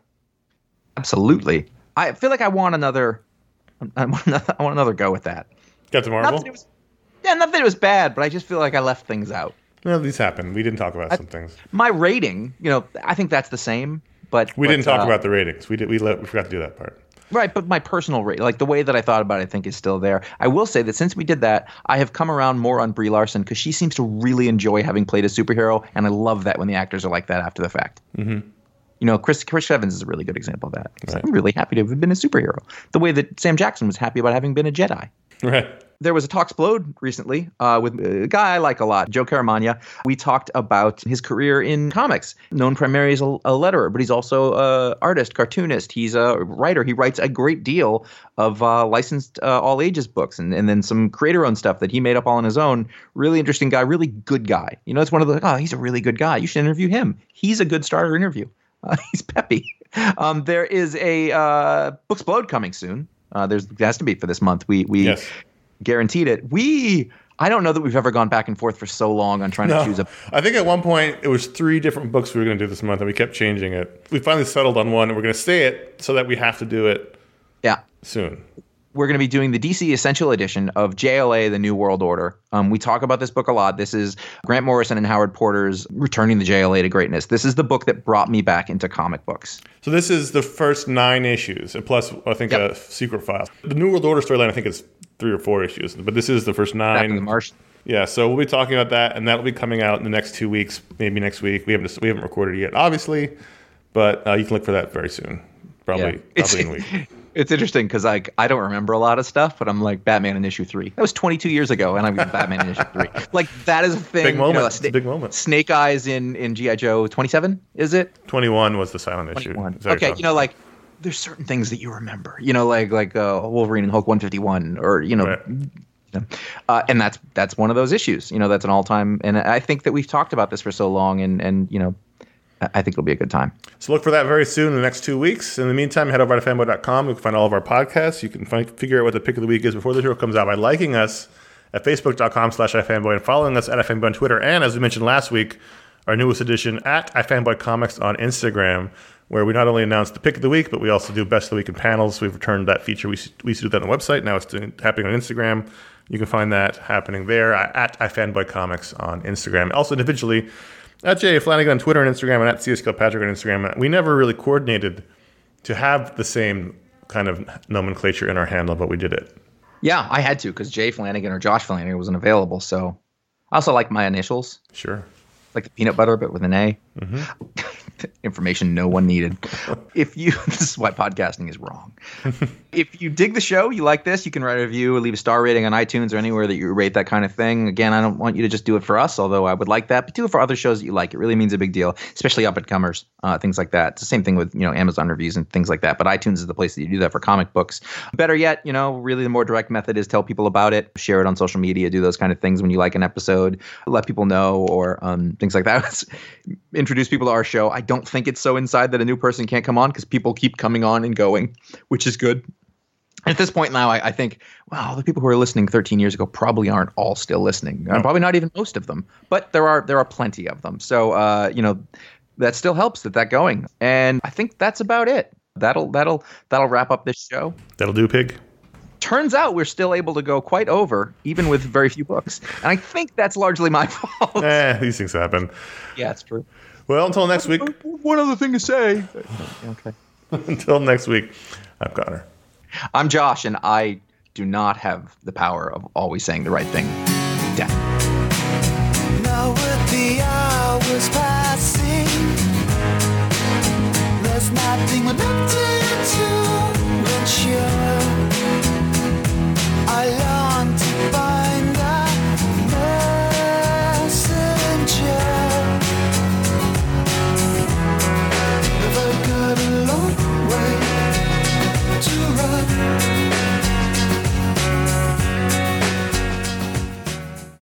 Absolutely. I feel like I want another. I want another, I want another go with that. Captain Not Marvel? that it was, yeah, not that it was bad, but I just feel like I left things out. No, these happened. We didn't talk about some things. My rating, you know, I think that's the same, but We but, didn't talk uh, about the ratings. We did. We let. We forgot to do that part. Right, but my personal rate, like the way that I thought about it, I think is still there. I will say that since we did that, I have come around more on Brie Larson because she seems to really enjoy having played a superhero, and I love that when the actors are like that after the fact. Mm-hmm. You know, Chris Chris Evans is a really good example of that. Right. I'm really happy to have been a superhero. The way that Sam Jackson was happy about having been a Jedi. Right. There was a Talksplode recently uh, with a guy I like a lot, Joe Caramagna. We talked about his career in comics, known primarily as a, a letterer, but he's also an artist, cartoonist. He's a writer. He writes a great deal of uh, licensed uh, all-ages books and, and then some creator-owned stuff that he made up all on his own. Really interesting guy, really good guy. You know, it's one of the, oh, he's a really good guy. You should interview him. He's a good starter interview. Uh, he's peppy. Um, there is a uh, Booksplode coming soon. Uh, there's there has to be for this month. We we Yes. guaranteed it. We I don't know that we've ever gone back and forth for so long on trying No. to choose a. I think at one point it was three different books we were going to do this month, and we kept changing it. We finally settled on one, and we're going to say it so that we have to do it Yeah, soon. we're going to be doing the D C Essential Edition of J L A: The New World Order. Um, we talk about this book a lot. This is Grant Morrison and Howard Porter's Returning the J L A to Greatness. This is the book that brought me back into comic books. So this is the first nine issues, and plus I think Yep. a secret file. The New World Order storyline I think is three or four issues, but this is the first Back in the nine. Marsh. Yeah, so we'll be talking about that, and that'll be coming out in the next two weeks, maybe next week. We haven't we haven't recorded it yet, obviously, but uh, you can look for that very soon, probably Yeah. It's- probably in a week. It's interesting because like I don't remember a lot of stuff, but I'm like Batman in issue three. That was twenty-two years ago, and I'm Batman in issue three. Like that is a thing. Big moment. You know, It's a big moment. Snake Eyes in in G I. Joe twenty-seven. Is it? twenty-one was the silent issue. twenty-one. Is that what Okay, you're you know, like there's certain things that you remember. You know, like like uh, Wolverine and Hulk one fifty-one, or you know. Right. You know, uh, and that's that's one of those issues. You know, that's an all-time. And I think that we've talked about this for so long, and and you know, I I think it'll be a good time. So look for that very soon in the next two weeks. In the meantime, head over to fanboy dot com. You can find all of our podcasts. You can find, figure out what the pick of the week is before the show comes out by liking us at facebook dot com slash ifanboy and following us at ifanboy on Twitter. And as we mentioned last week, our newest edition at ifanboycomics on Instagram, where we not only announce the pick of the week, but we also do best of the week in panels. We've returned that feature. We, we used to do that on the website. Now it's doing, happening on Instagram. You can find that happening there at ifanboycomics on Instagram. Also individually, at J A Flanagan on Twitter and Instagram, and at C S Kilpatrick on Instagram. We never really coordinated to have the same kind of nomenclature in our handle, but we did it. Yeah, I had to because Jay Flanagan or Josh Flanagan wasn't available. So I also like my initials, Sure. like the peanut butter, but with an A. Mm-hmm. Information no one needed. If you, this is why podcasting is wrong. If you dig the show, you like this, you can write a review or leave a star rating on iTunes or anywhere that you rate that kind of thing. Again, I don't want you to just do it for us, although I would like that, but do it for other shows that you like. It really means a big deal, especially up and comers, uh, things like that. It's the same thing with, you know, Amazon reviews and things like that. But iTunes is the place that you do that for comic books. Better yet, you know, really the more direct method is tell people about it, share it on social media, do those kind of things when you like an episode, let people know, or um, things like that. Introduce people to our show. I don't think it's so inside that a new person can't come on because people keep coming on and going, which is good. At this point now, I, I think, well, the people who were listening thirteen years ago probably aren't all still listening. No. Uh, probably not even most of them, but there are there are plenty of them. So, uh, you know, that still helps that that going. And I think that's about it. That'll that'll that'll wrap up this show. That'll do, Pig. Turns out we're still able to go quite over, even with very few books. And I think that's largely my fault. Eh, these things happen. Yeah, it's true. Well, until next week. One other thing to say. Okay. Until next week, I'm Connor. I'm Josh, and I do not have the power of always saying the right thing. Damn.